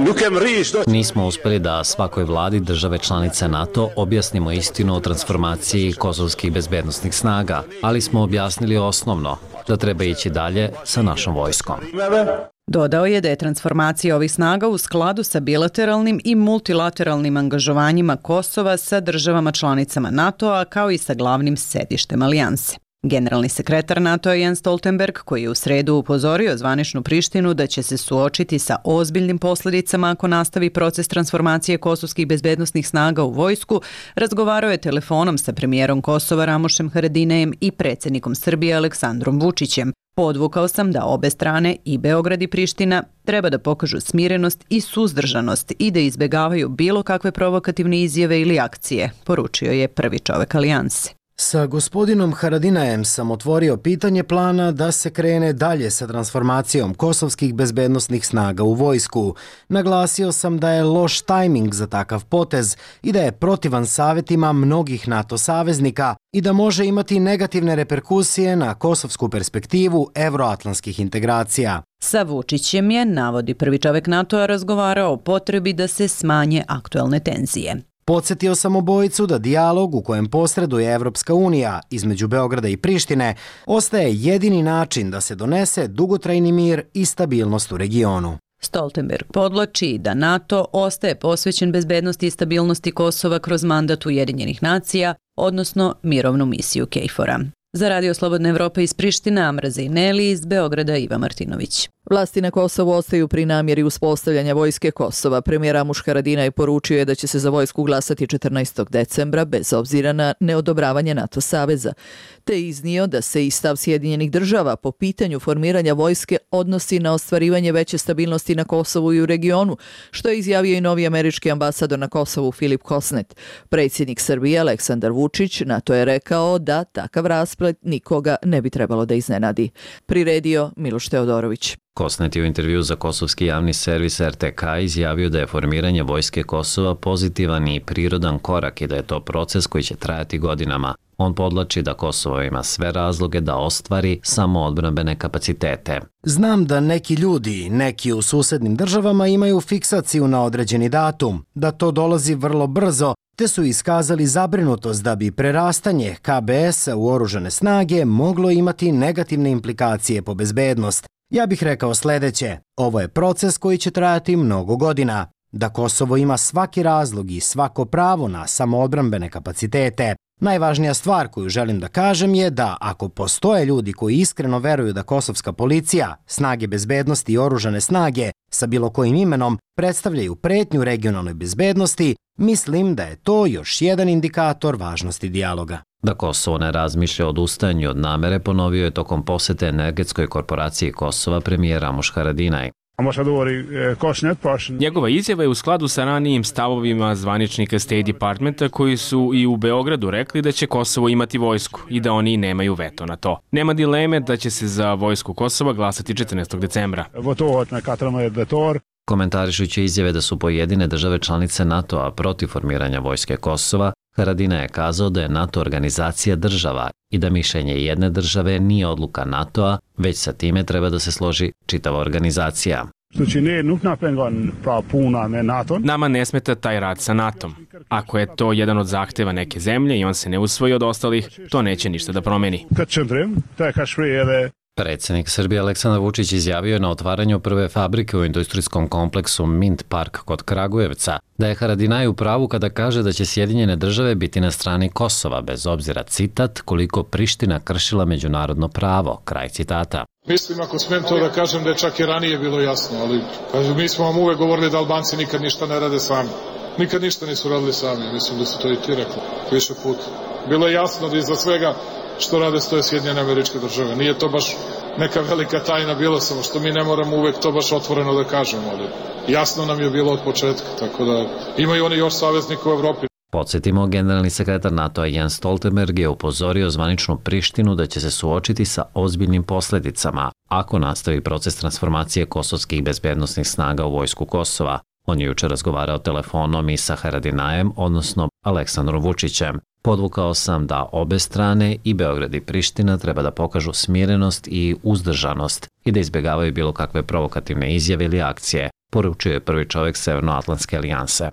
Nismo uspjeli da svakoj vladi države članice NATO objasnimo istinu o transformaciji kosovskih bezbednosnih snaga, ali smo objasnili osnovno, da treba ići dalje sa našom vojskom. Dodao je da je transformacija ovih snaga u skladu sa bilateralnim i multilateralnim angažovanjima Kosova sa državama članicama NATO-a kao i sa glavnim sedištem alijanse. Generalni sekretar NATO-a Jens Stoltenberg, koji je u sredu upozorio zvaničnu Prištinu da će se suočiti sa ozbiljnim posljedicama ako nastavi proces transformacije kosovskih bezbednosnih snaga u vojsku, razgovarao je telefonom sa premijerom Kosova Ramušem Haradinajem i predsjednikom Srbije Aleksandrom Vučićem. Podvukao sam da obe strane, i Beograd i Priština, treba da pokažu smirenost i suzdržanost i da izbjegavaju bilo kakve provokativne izjave ili akcije, poručio je prvi čovek alijanse. Sa gospodinom Haradinajem sam otvorio pitanje plana da se krene dalje sa transformacijom kosovskih bezbednosnih snaga u vojsku. Naglasio sam da je loš tajming za takav potez i da je protivan savjetima mnogih NATO saveznika i da može imati negativne reperkusije na kosovsku perspektivu evroatlantskih integracija. Sa Vučićem je, navodi prvi čovek NATO-a, razgovarao o potrebi da se smanje aktuelne tenzije. Podsjetio sam obojicu da dijalog u kojem posreduje Evropska unija između Beograda i Prištine ostaje jedini način da se donese dugotrajni mir i stabilnost u regionu. Stoltenberg podvlači da NATO ostaje posvećen bezbednosti i stabilnosti Kosova kroz mandat Ujedinjenih nacija, odnosno mirovnu misiju KFOR-a. Za Radio Slobodne Evrope iz Prištine, Amraza i Neli, iz Beograda Iva Martinović. Vlasti na Kosovu ostaju pri namjeri uspostavljanja vojske Kosova. Premijer Ramuš Haradinaj poručio je da će se za vojsku glasati 14. decembra bez obzira na neodobravanje NATO saveza, te iznio da se i stav Sjedinjenih država po pitanju formiranja vojske odnosi na ostvarivanje veće stabilnosti na Kosovu i u regionu, što je izjavio i novi američki ambasador na Kosovu Filip Kosnet. Predsjednik Srbije Aleksandar Vučić na to je rekao da takav rasplet nikoga ne bi trebalo da iznenadi. Priredio Miloš Teodorović. Kosnet je u intervju za kosovski javni servis RTK izjavio da je formiranje vojske Kosova pozitivan i prirodan korak i da je to proces koji će trajati godinama. On podlači da Kosovo ima sve razloge da ostvari samoodbrambene kapacitete. Znam da neki ljudi, neki u susednim državama imaju fiksaciju na određeni datum, da to dolazi vrlo brzo, te su iskazali zabrinutost da bi prerastanje KBS-a u oružane snage moglo imati negativne implikacije po bezbednost. Ja bih rekao sljedeće, ovo je proces koji će trajati mnogo godina, da Kosovo ima svaki razlog i svako pravo na samoodbrambene kapacitete. Najvažnija stvar koju želim da kažem je da ako postoje ljudi koji iskreno veruju da kosovska policija, snage bezbednosti i oružane snage sa bilo kojim imenom predstavljaju pretnju regionalnoj bezbednosti, mislim da je to još jedan indikator važnosti dijaloga. Da Kosovo ne razmišlja o odustajanju od namere, ponovio je tokom posete energetskoj korporaciji Kosova premijer Ramuš Haradinaj. Njegova izjava je u skladu sa ranijim stavovima zvaničnika State Departmenta koji su i u Beogradu rekli da će Kosovo imati vojsku i da oni nemaju veto na to. Nema dileme da će se za vojsku Kosova glasati 14. decembra. Komentarišući izjave da su pojedine države članice NATO-a protiv formiranja vojske Kosova, Haradinaj je kazao da je NATO organizacija država i da mišljenje jedne države nije odluka NATO-a, već sa time treba da se složi čitava organizacija. Nama ne smeta taj rad sa NATO-om. Ako je to jedan od zahteva neke zemlje i on se ne usvoji od ostalih, to neće ništa da promeni. Predsjednik Srbije Aleksandar Vučić izjavio je na otvaranju prve fabrike u industrijskom kompleksu Mint Park kod Kragujevca da je Haradinaj u pravu kada kaže da će Sjedinjene države biti na strani Kosova, bez obzira, citat, koliko Priština kršila međunarodno pravo, kraj citata. Mislim, ako smijem to da kažem, da je čak i ranije bilo jasno, ali mi smo vam uvek govorili da Albanci nikad ništa ne rade sami. Nikad ništa nisu radili sami, mislim da su to i ti rekli više puta. Bilo je jasno da iza svega što rade stoje Sjedinjene Američke Države. Nije to baš neka velika tajna bilo, samo što mi ne moramo uvek to baš otvoreno da kažemo, ali jasno nam je bilo od početka, tako da imaju oni još saveznika u Evropi. Podsjetimo, generalni sekretar NATO-a Jens Stoltenberg je upozorio zvaničnu Prištinu da će se suočiti sa ozbiljnim posljedicama ako nastavi proces transformacije kosovskih bezbednosnih snaga u vojsku Kosova. On je jučer razgovarao telefonom i sa Haradinajem, odnosno Aleksandrom Vučićem. Podvukao sam da obe strane, i Beograd i Priština, treba da pokažu smirenost i uzdržanost i da izbjegavaju bilo kakve provokativne izjave ili akcije, poručio je prvi čovjek Severnoatlantske alijanse.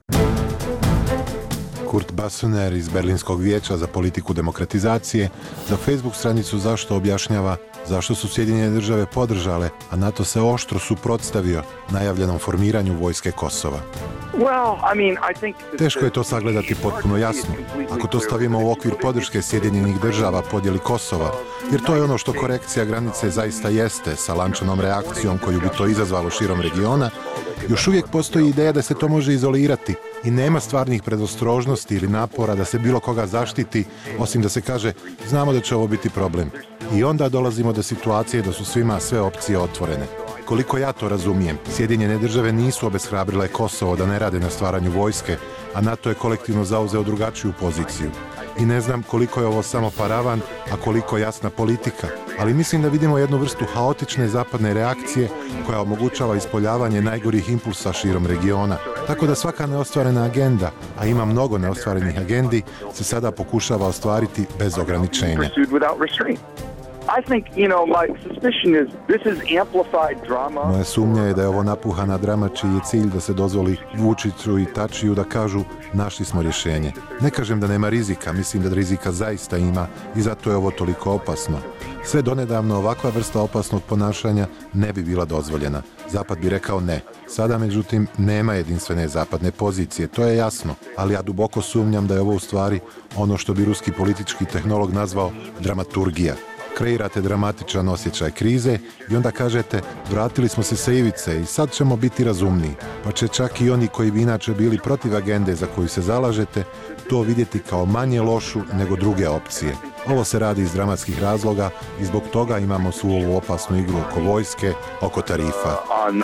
Kurt Basuner iz Berlinskog vijeća za politiku demokratizacije za Facebook stranicu Zašto objašnjava zašto su Sjedinjene države podržale, a NATO se oštro suprotstavio najavljenom formiranju vojske Kosova. Teško je to sagledati potpuno jasno, ako to stavimo u okvir podrške Sjedinjenih država podjeli Kosova, jer to je ono što korekcija granice zaista jeste, sa lančanom reakcijom koju bi to izazvalo širom regiona. Još uvijek postoji ideja da se to može izolirati i nema stvarnih predostrožnosti ili napora da se bilo koga zaštiti, osim da se kaže znamo da će ovo biti problem. I onda dolazimo do situacije da su svima sve opcije otvorene. Koliko ja to razumijem, Sjedinjene države nisu obeshrabrile Kosovo da ne rade na stvaranju vojske, a NATO je kolektivno zauzeo drugačiju poziciju. I ne znam koliko je ovo samo paravan, a koliko jasna politika, ali mislim da vidimo jednu vrstu haotične zapadne reakcije koja omogućava ispoljavanje najgorih impulsa širom regiona. Tako da svaka neostvarena agenda, a ima mnogo neostvarenih agendi, se sada pokušava ostvariti bez ograničenja. Moja sumnja je da je ovo napuhana drama čiji je cilj da se dozvoli Vučiću i Tačiju da kažu našli smo rješenje. Ne kažem da nema rizika, mislim da rizika zaista ima i zato je ovo toliko opasno. Sve donedavno ovakva vrsta opasnog ponašanja ne bi bila dozvoljena. Zapad bi rekao ne. Sada, međutim, nema jedinstvene zapadne pozicije, to je jasno, ali ja duboko sumnjam da je ovo u stvari ono što bi ruski politički tehnolog nazvao dramaturgija. Kreirate dramatičan osjećaj krize i onda kažete vratili smo se sa ivice i sad ćemo biti razumniji. Pa će čak i oni koji bi inače bili protiv agende za koju se zalažete to vidjeti kao manje lošu nego druge opcije. Ovo se radi iz dramatskih razloga i zbog toga imamo svu ovu opasnu igru oko vojske, oko tarifa.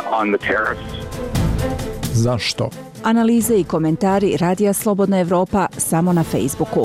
Zašto? Analize i komentari Radija Slobodna Evropa samo na Facebooku.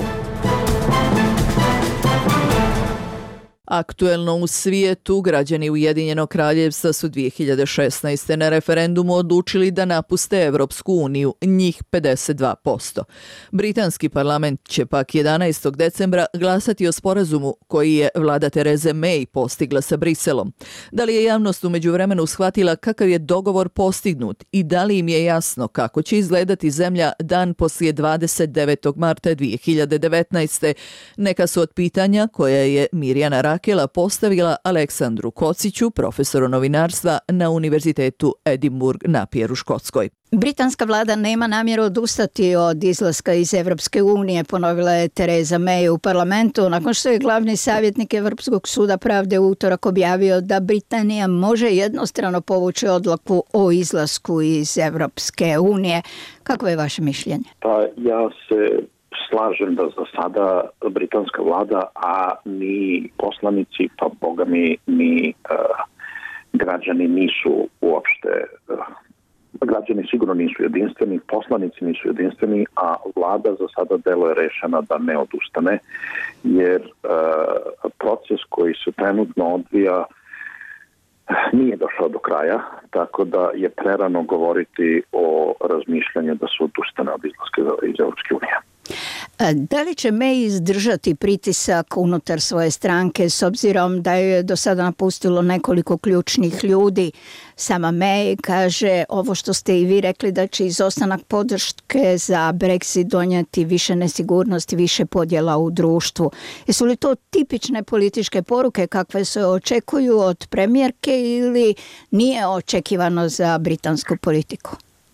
Aktuelno u svijetu, građani Ujedinjenog kraljevstva su 2016. na referendumu odlučili da napuste Evropsku uniju, njih 52%. Britanski parlament će pak 11. decembra glasati o sporazumu koji je vlada Tereze May postigla sa Briselom. Da li je javnost u međuvremenu shvatila kakav je dogovor postignut i da li im je jasno kako će izgledati zemlja dan poslije 29. marta 2019. Neka su od pitanja koja je Mirjana Rakela postavila Aleksandru Kociću, profesoru novinarstva na Univerzitetu Edinburgh Napier u Škotskoj. Britanska vlada nema namjeru odustati od izlaska iz Evropske unije, ponovila je Tereza May u parlamentu, nakon što je glavni savjetnik Evropskog suda pravde u utorak objavio da Britanija može jednostrano povući odluku o izlasku iz Evropske unije. Kako je vaše mišljenje? Pa ja se slažem da za sada britanska vlada, a ni poslanici, pa boga mi građani nisu uopšte, građani sigurno nisu jedinstveni, poslanici nisu jedinstveni, a vlada za sada deluje rešena da ne odustane, jer proces koji se trenutno odvija nije došao do kraja, tako da je prerano govoriti o razmišljanju da se odustane od izlaska iz Evropske unije. Da li će May izdržati pritisak unutar svoje stranke s obzirom da je do sada napustilo nekoliko ključnih ljudi? Sama May kaže ovo što ste i vi rekli da će izostanak podrške za Brexit donijeti više nesigurnosti, više podjela u društvu. Jesu li to tipične političke poruke kakve se očekuju od premijerke ili nije očekivano za britansku politiku?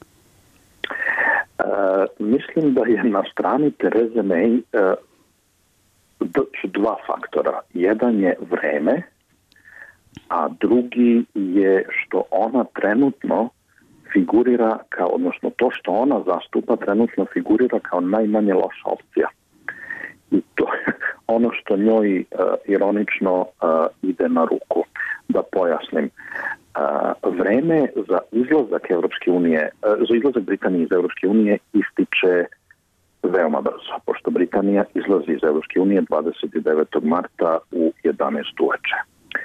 Mislim da je na strani Tereze May su dva faktora. Jedan je vreme, a drugi je što ona trenutno figurira kao, odnosno to što ona zastupa trenutno figurira kao najmanje loša opcija. I to je ono što njoj ironično ide na ruku. Da pojasnim. Vreme za izlazak Evropske unije, za izlazak Britanije iz Evropske unije ističe veoma brzo, pošto Britanija izlazi iz Evropske unije 29. marta u 11 uveče.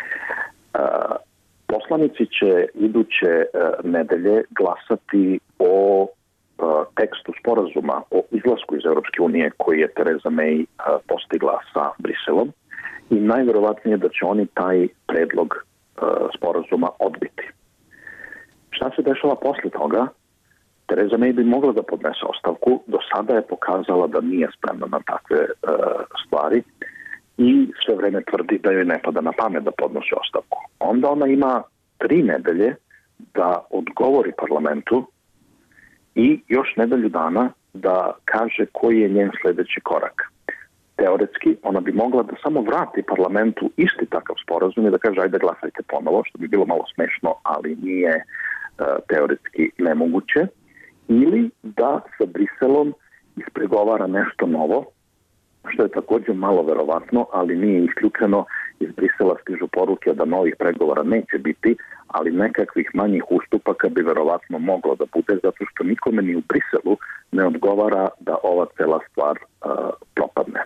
Poslanici će iduće nedelje glasati o tekstu sporazuma o izlasku iz Evropske unije koji je Tereza May postigla sa Briselom i najverovatnije da će oni taj predlog sporazuma odbiti. Šta se dešava posle toga? Tereza May bi mogla da podnese ostavku, do sada je pokazala da nije spremna na takve stvari i sve vreme tvrdi da joj ne pada na pamet da podnosi ostavku. Onda ona ima 3 nedelje da odgovori parlamentu i još nedelju dana da kaže koji je njen sljedeći korak. Teoretski, ona bi mogla da samo vrati parlamentu isti takav sporazum i da kaže ajde glasajte ponovo, što bi bilo malo smešno, ali nije teoretski nemoguće, ili da sa Briselom ispregovara nešto novo, što je također malo verovatno, ali nije isključeno. Iz Brisela stižu poruke da novih pregovora neće biti, ali nekakvih manjih ustupaka bi verovatno moglo da bude, zato što nikome ni u Briselu ne odgovara da ova cela stvar propadne.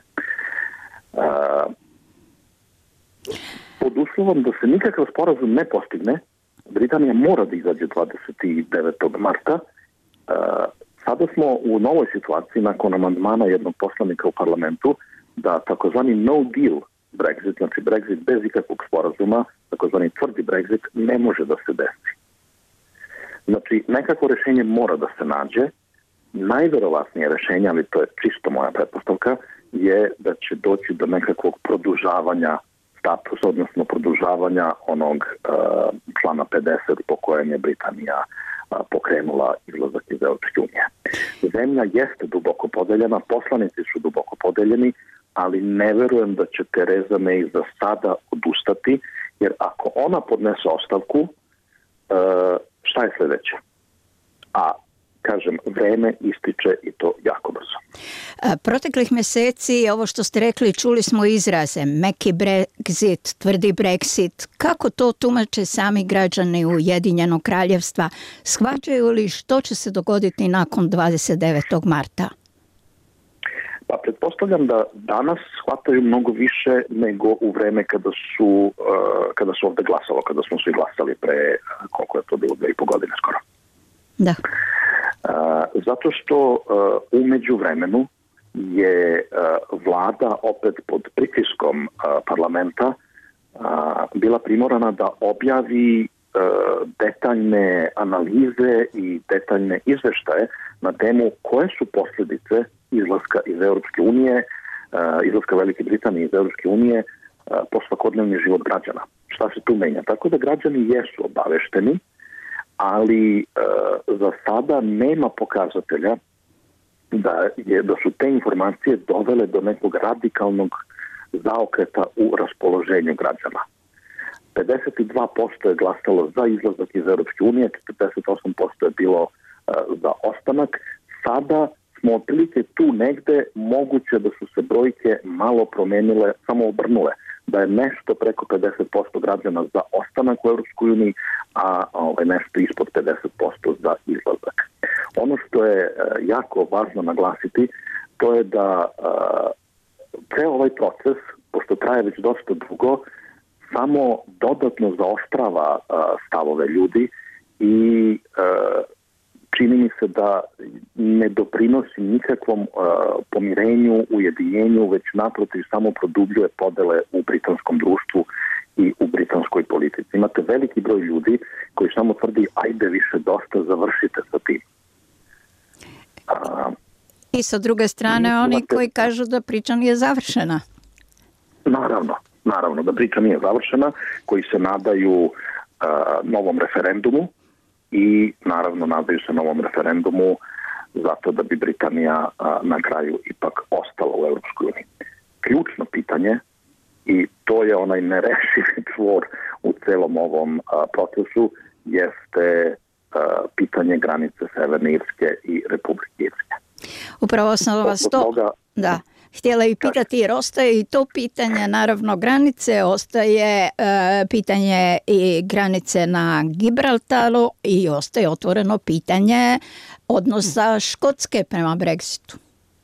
Pod uslovom da se nikakav sporazum ne postigne, Britanija mora da izađe 29. marta. Sada smo u novoj situaciji nakon amandmana jednog poslanika u parlamentu da takozvani no deal Brexit, znači Brexit bez ikakvog sporazuma, takozvani tvrdi Brexit, ne može da se desi. Znači, nekako rešenje mora da se nađe. Najverovatnije rešenje, ali to je čisto moja pretpostavka, je da će doći do nekakvog produžavanja statusa, odnosno produžavanja onog člana 50 po kojem je Britanija pokrenula izlazak iz Europske unije. Zemlja jeste duboko podeljena, poslanici su duboko podeljeni, ali ne verujem da će Theresa May za sada odustati, jer ako ona podnese ostavku, šta je sledeće? A kažem, vreme ističe i to jako brzo. Proteklih meseci, ovo što ste rekli, čuli smo izraze meki Brexit, tvrdi Brexit. Kako to tumače sami građani Ujedinjenog kraljevstva? Shvaćaju li što će se dogoditi nakon 29. marta? Pa pretpostavljam da danas shvataju mnogo više nego u vreme kada su ovde glasalo, kada smo svi glasali pre, koliko je to bilo, 2,5 godine skoro. Da. Zato što u međuvremenu je vlada opet pod pritiskom parlamenta bila primorana da objavi detaljne analize i detaljne izveštaje na temu koje su posljedice izlaska iz Europske unije, izlaska Velike Britanije iz Europske unije po svakodnevni život građana. Šta se tu menja? Tako da građani jesu obavešteni, ali za sada nema pokazatelja da su te informacije dovele do nekog radikalnog zaokreta u raspoloženju građana. 52% je glasalo za izlazak iz Europske unije, 48% je bilo za ostanak. Sada smo otprilike tu negde, moguće da su se brojke malo promenile, samo obrnule, da je nešto preko 50% građana za ostanak u Europskoj uniji, a nešto ispod 50% za izlazak. Ono što je jako važno naglasiti, to je da ceo ovaj proces, pošto traje već dosta dugo, samo dodatno zaoštrava stavove ljudi i čini mi se da ne doprinosi nikakvom pomirenju, ujedinjenju, već naprotiv samo produbljuje podele u britanskom društvu i u britanskoj politici. Imate veliki broj ljudi koji samo tvrdi ajde više dosta, završite sa tim. I sa druge strane oni koji kažu da priča nije završena. Naravno da priča nije završena, koji se nadaju novom referendumu i naravno nadaju se novom referendumu zato da bi Britanija na kraju ipak ostala u Europskoj uniji. Ključno pitanje, i to je onaj nerešivi čvor u celom ovom procesu, jeste pitanje granice Severne Irske i Republike Irske. Upravo sam vas htjela i pitati, jer ostaje i to pitanje, naravno granice, ostaje pitanje i granice na Gibraltaru i ostaje otvoreno pitanje odnosa Škotske prema Brexitu.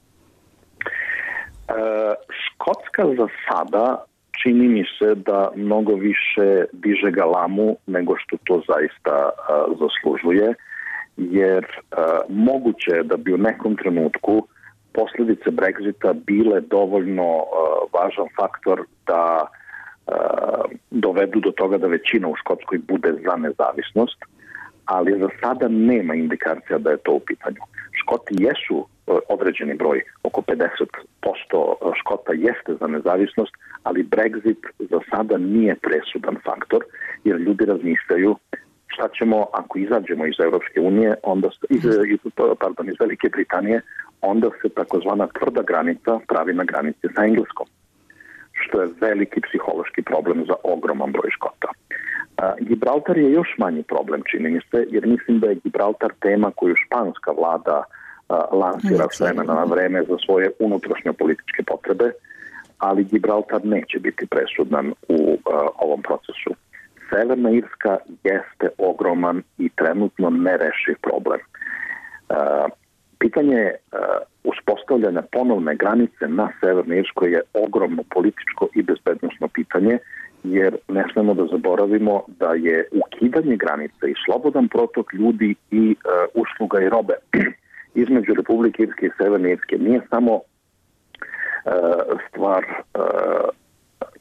Škotska za sada čini mi se da mnogo više diže galamu nego što to zaista zaslužuje, jer moguće je da bi u nekom trenutku posljedice Brexita bile dovoljno važan faktor da dovedu do toga da većina u Škotskoj bude za nezavisnost, ali za sada nema indikacija da je to u pitanju. Škoti jesu određeni broj, oko 50% Škota jeste za nezavisnost, ali Brexit za sada nije presudan faktor, jer ljudi razmišljaju šta ćemo ako izađemo iz Europske unije, iz Velike Britanije, onda se takozvana tvrda granica pravi na granici sa Engleskom, što je veliki psihološki problem za ogroman broj Škota. Gibraltar je još manji problem, čini mi se, jer mislim da je Gibraltar tema koju španska vlada lansira s vremena na vreme za svoje unutrašnje političke potrebe, ali Gibraltar neće biti presudan u ovom procesu. Severna Irska jeste ogroman i trenutno nerešiv problem. Pitanje uspostavljanja ponovne granice na Severnoj Irskoj je ogromno političko i bezbednosno pitanje, jer ne smemo da zaboravimo da je ukidanje granice i slobodan protok ljudi i usluga i robe između Republike Irske i Severne Irske nije samo stvar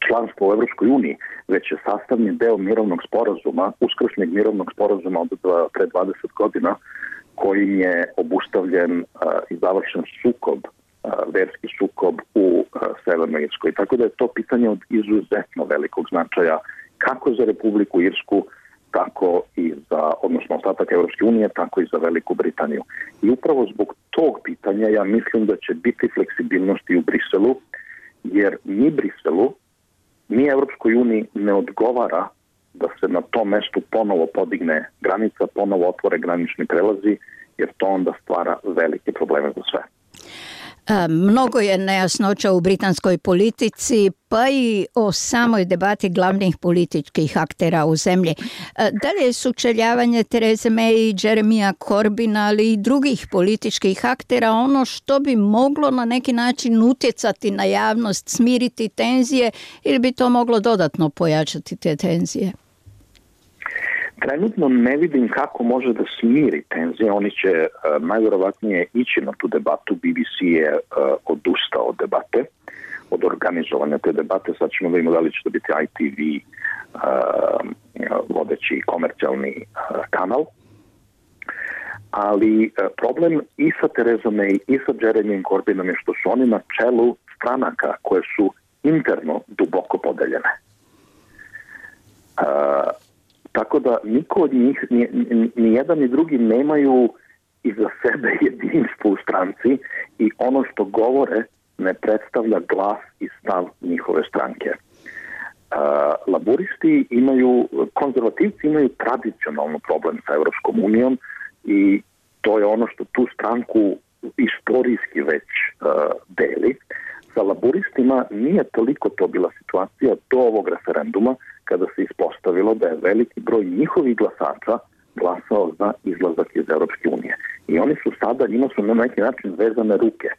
članstvo u Evropskoj uniji, već je sastavni deo mirovnog sporazuma, uskrsnjeg mirovnog sporazuma od pre 20 godina, kojim je obustavljen i završen sukob, verski sukob u Severnoj Irskoj. Tako da je to pitanje od izuzetno velikog značaja kako za Republiku Irsku, tako i za, odnosno ostatak Evropske unije, tako i za Veliku Britaniju. I upravo zbog tog pitanja ja mislim da će biti fleksibilnosti u Briselu, jer ni Briselu, ni Evropskoj uniji ne odgovara da se na tom mestu ponovo podigne granica, ponovo otvore granični prelazi, jer to onda stvara velike probleme za sve. Mnogo je nejasnoća u britanskoj politici, pa i o samoj debati glavnih političkih aktera u zemlji. Da li je sučeljavanje Therese May i Jeremija Corbina, ali i drugih političkih aktera ono što bi moglo na neki način utjecati na javnost, smiriti tenzije, ili bi to moglo dodatno pojačati te tenzije? Trenutno ne vidim kako može da smiri tenzije. Oni će najvjerovatnije ići na tu debatu. BBC je odustao od debate, od organizovanja te debate. Sad ćemo da vidimo da li će to biti ITV, vodeći komercijalni kanal. Ali problem i sa Theresa May i sa Jeremyjem Corbynom je što su oni na čelu stranaka koje su interno duboko podeljene. Tako da niko od njih, ni jedan ni drugi nemaju iza sebe jedinstvo u stranci i ono što govore ne predstavlja glas i stav njihove stranke. Laburisti imaju, konzervativci imaju tradicionalno problem sa Evropskom unijom i to je ono što tu stranku istorijski već deli. Sa laburistima nije toliko to bila situacija do ovog referenduma, kada se ispostavilo da je veliki broj njihovih glasača glasao za izlazak iz Evropske unije. I oni su sada, njima su na neki način vezane ruke.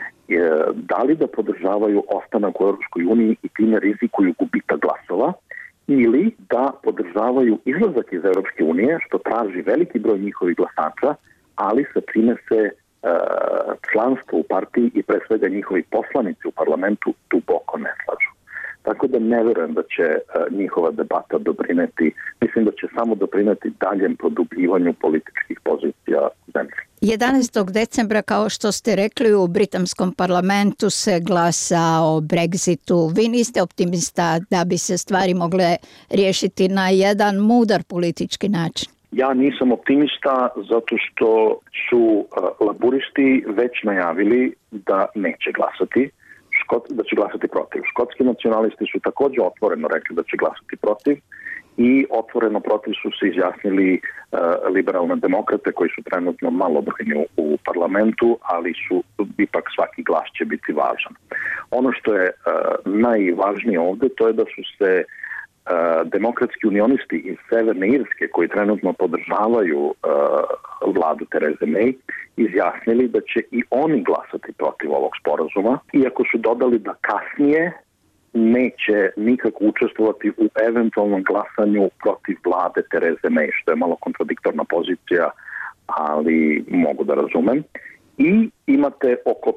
Da li da podržavaju ostanak u Evropskoj uniji i time rizikuju gubitak glasova, ili da podržavaju izlazak iz Evropske unije, što traži veliki broj njihovih glasača, ali sa čime se članstvo u partiji i pre svega njihovi poslanici u parlamentu duboko ne slažu. Tako da ne verujem da će njihova debata doprineti, mislim da će samo doprineti daljem produbljivanju političkih pozicija u zemlji. 11. decembra, kao što ste rekli, u britanskom parlamentu se glasa o Brexitu. Vi niste optimista da bi se stvari mogle riješiti na jedan mudar politički način? Ja nisam optimista zato što su laburisti već najavili da neće glasati, da će glasati protiv. Škotski nacionalisti su također otvoreno rekli da će glasati protiv i otvoreno protiv su se izjasnili liberalne demokrate koji su trenutno malobrojni u parlamentu, ali su ipak svaki glas će biti važan. Ono što je najvažnije ovdje to je da su se demokratski unionisti iz Severne Irske koji trenutno podržavaju vladu Therese May izjasnili da će i oni glasati protiv ovog sporazuma, iako su dodali da kasnije neće nikako učestvovati u eventualnom glasanju protiv vlade Therese May, što je malo kontradiktorna pozicija, ali mogu da razumem. I imate oko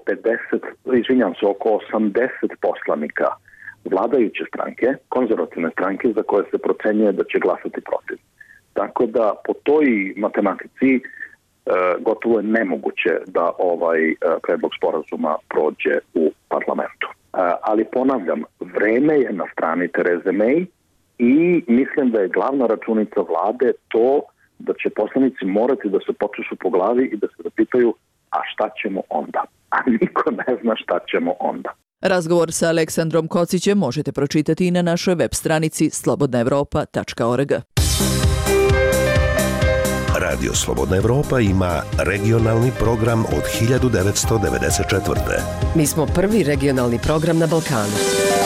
80 poslanika vladajuće stranke, konzervativne stranke za koje se procenjuje da će glasati protiv. Tako da po toj matematici gotovo je nemoguće da ovaj predlog sporazuma prođe u parlamentu. Ali ponavljam, vreme je na strani Therese May i mislim da je glavna računica vlade to da će poslanici morati da se počešu po glavi i da se zapitaju a šta ćemo onda? A niko ne zna šta ćemo onda. Razgovor sa Aleksandrom Kocićem možete pročitati i na našoj web stranici slobodnaevropa.org. Radio Slobodna Evropa ima regionalni program od 1994. Mi smo prvi regionalni program na Balkanu.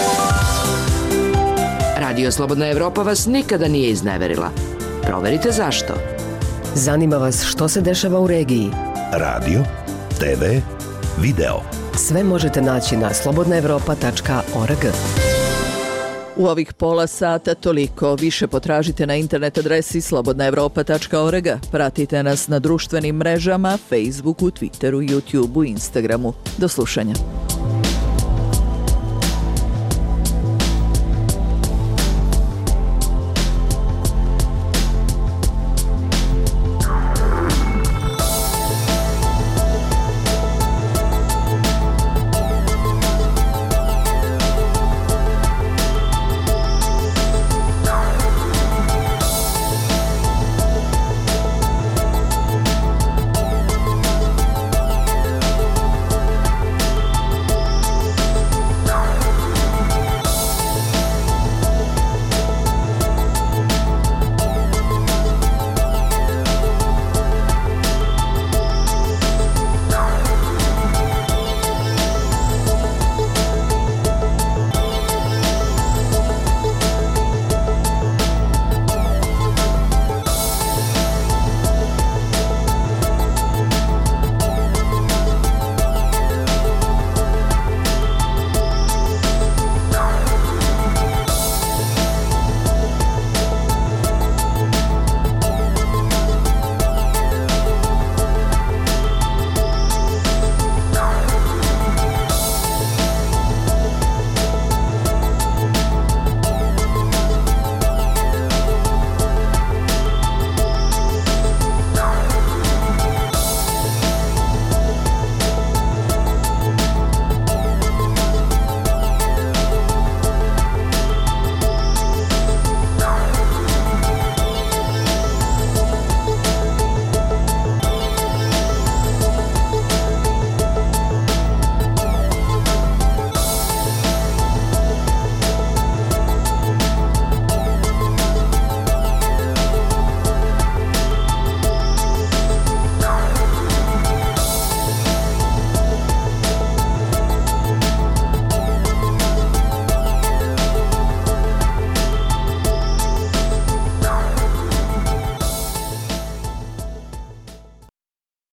Radio Slobodna Evropa vas nikada nije izneverila. Proverite zašto. Zanima vas što se dešava u regiji. Radio, TV, video. Sve možete naći na slobodnaevropa.org. U ovih pola sata toliko. Više potražite na internet adresi slobodnaevropa.org. Pratite nas na društvenim mrežama, Facebooku, Twitteru, YouTubeu, Instagramu. Do slušanja.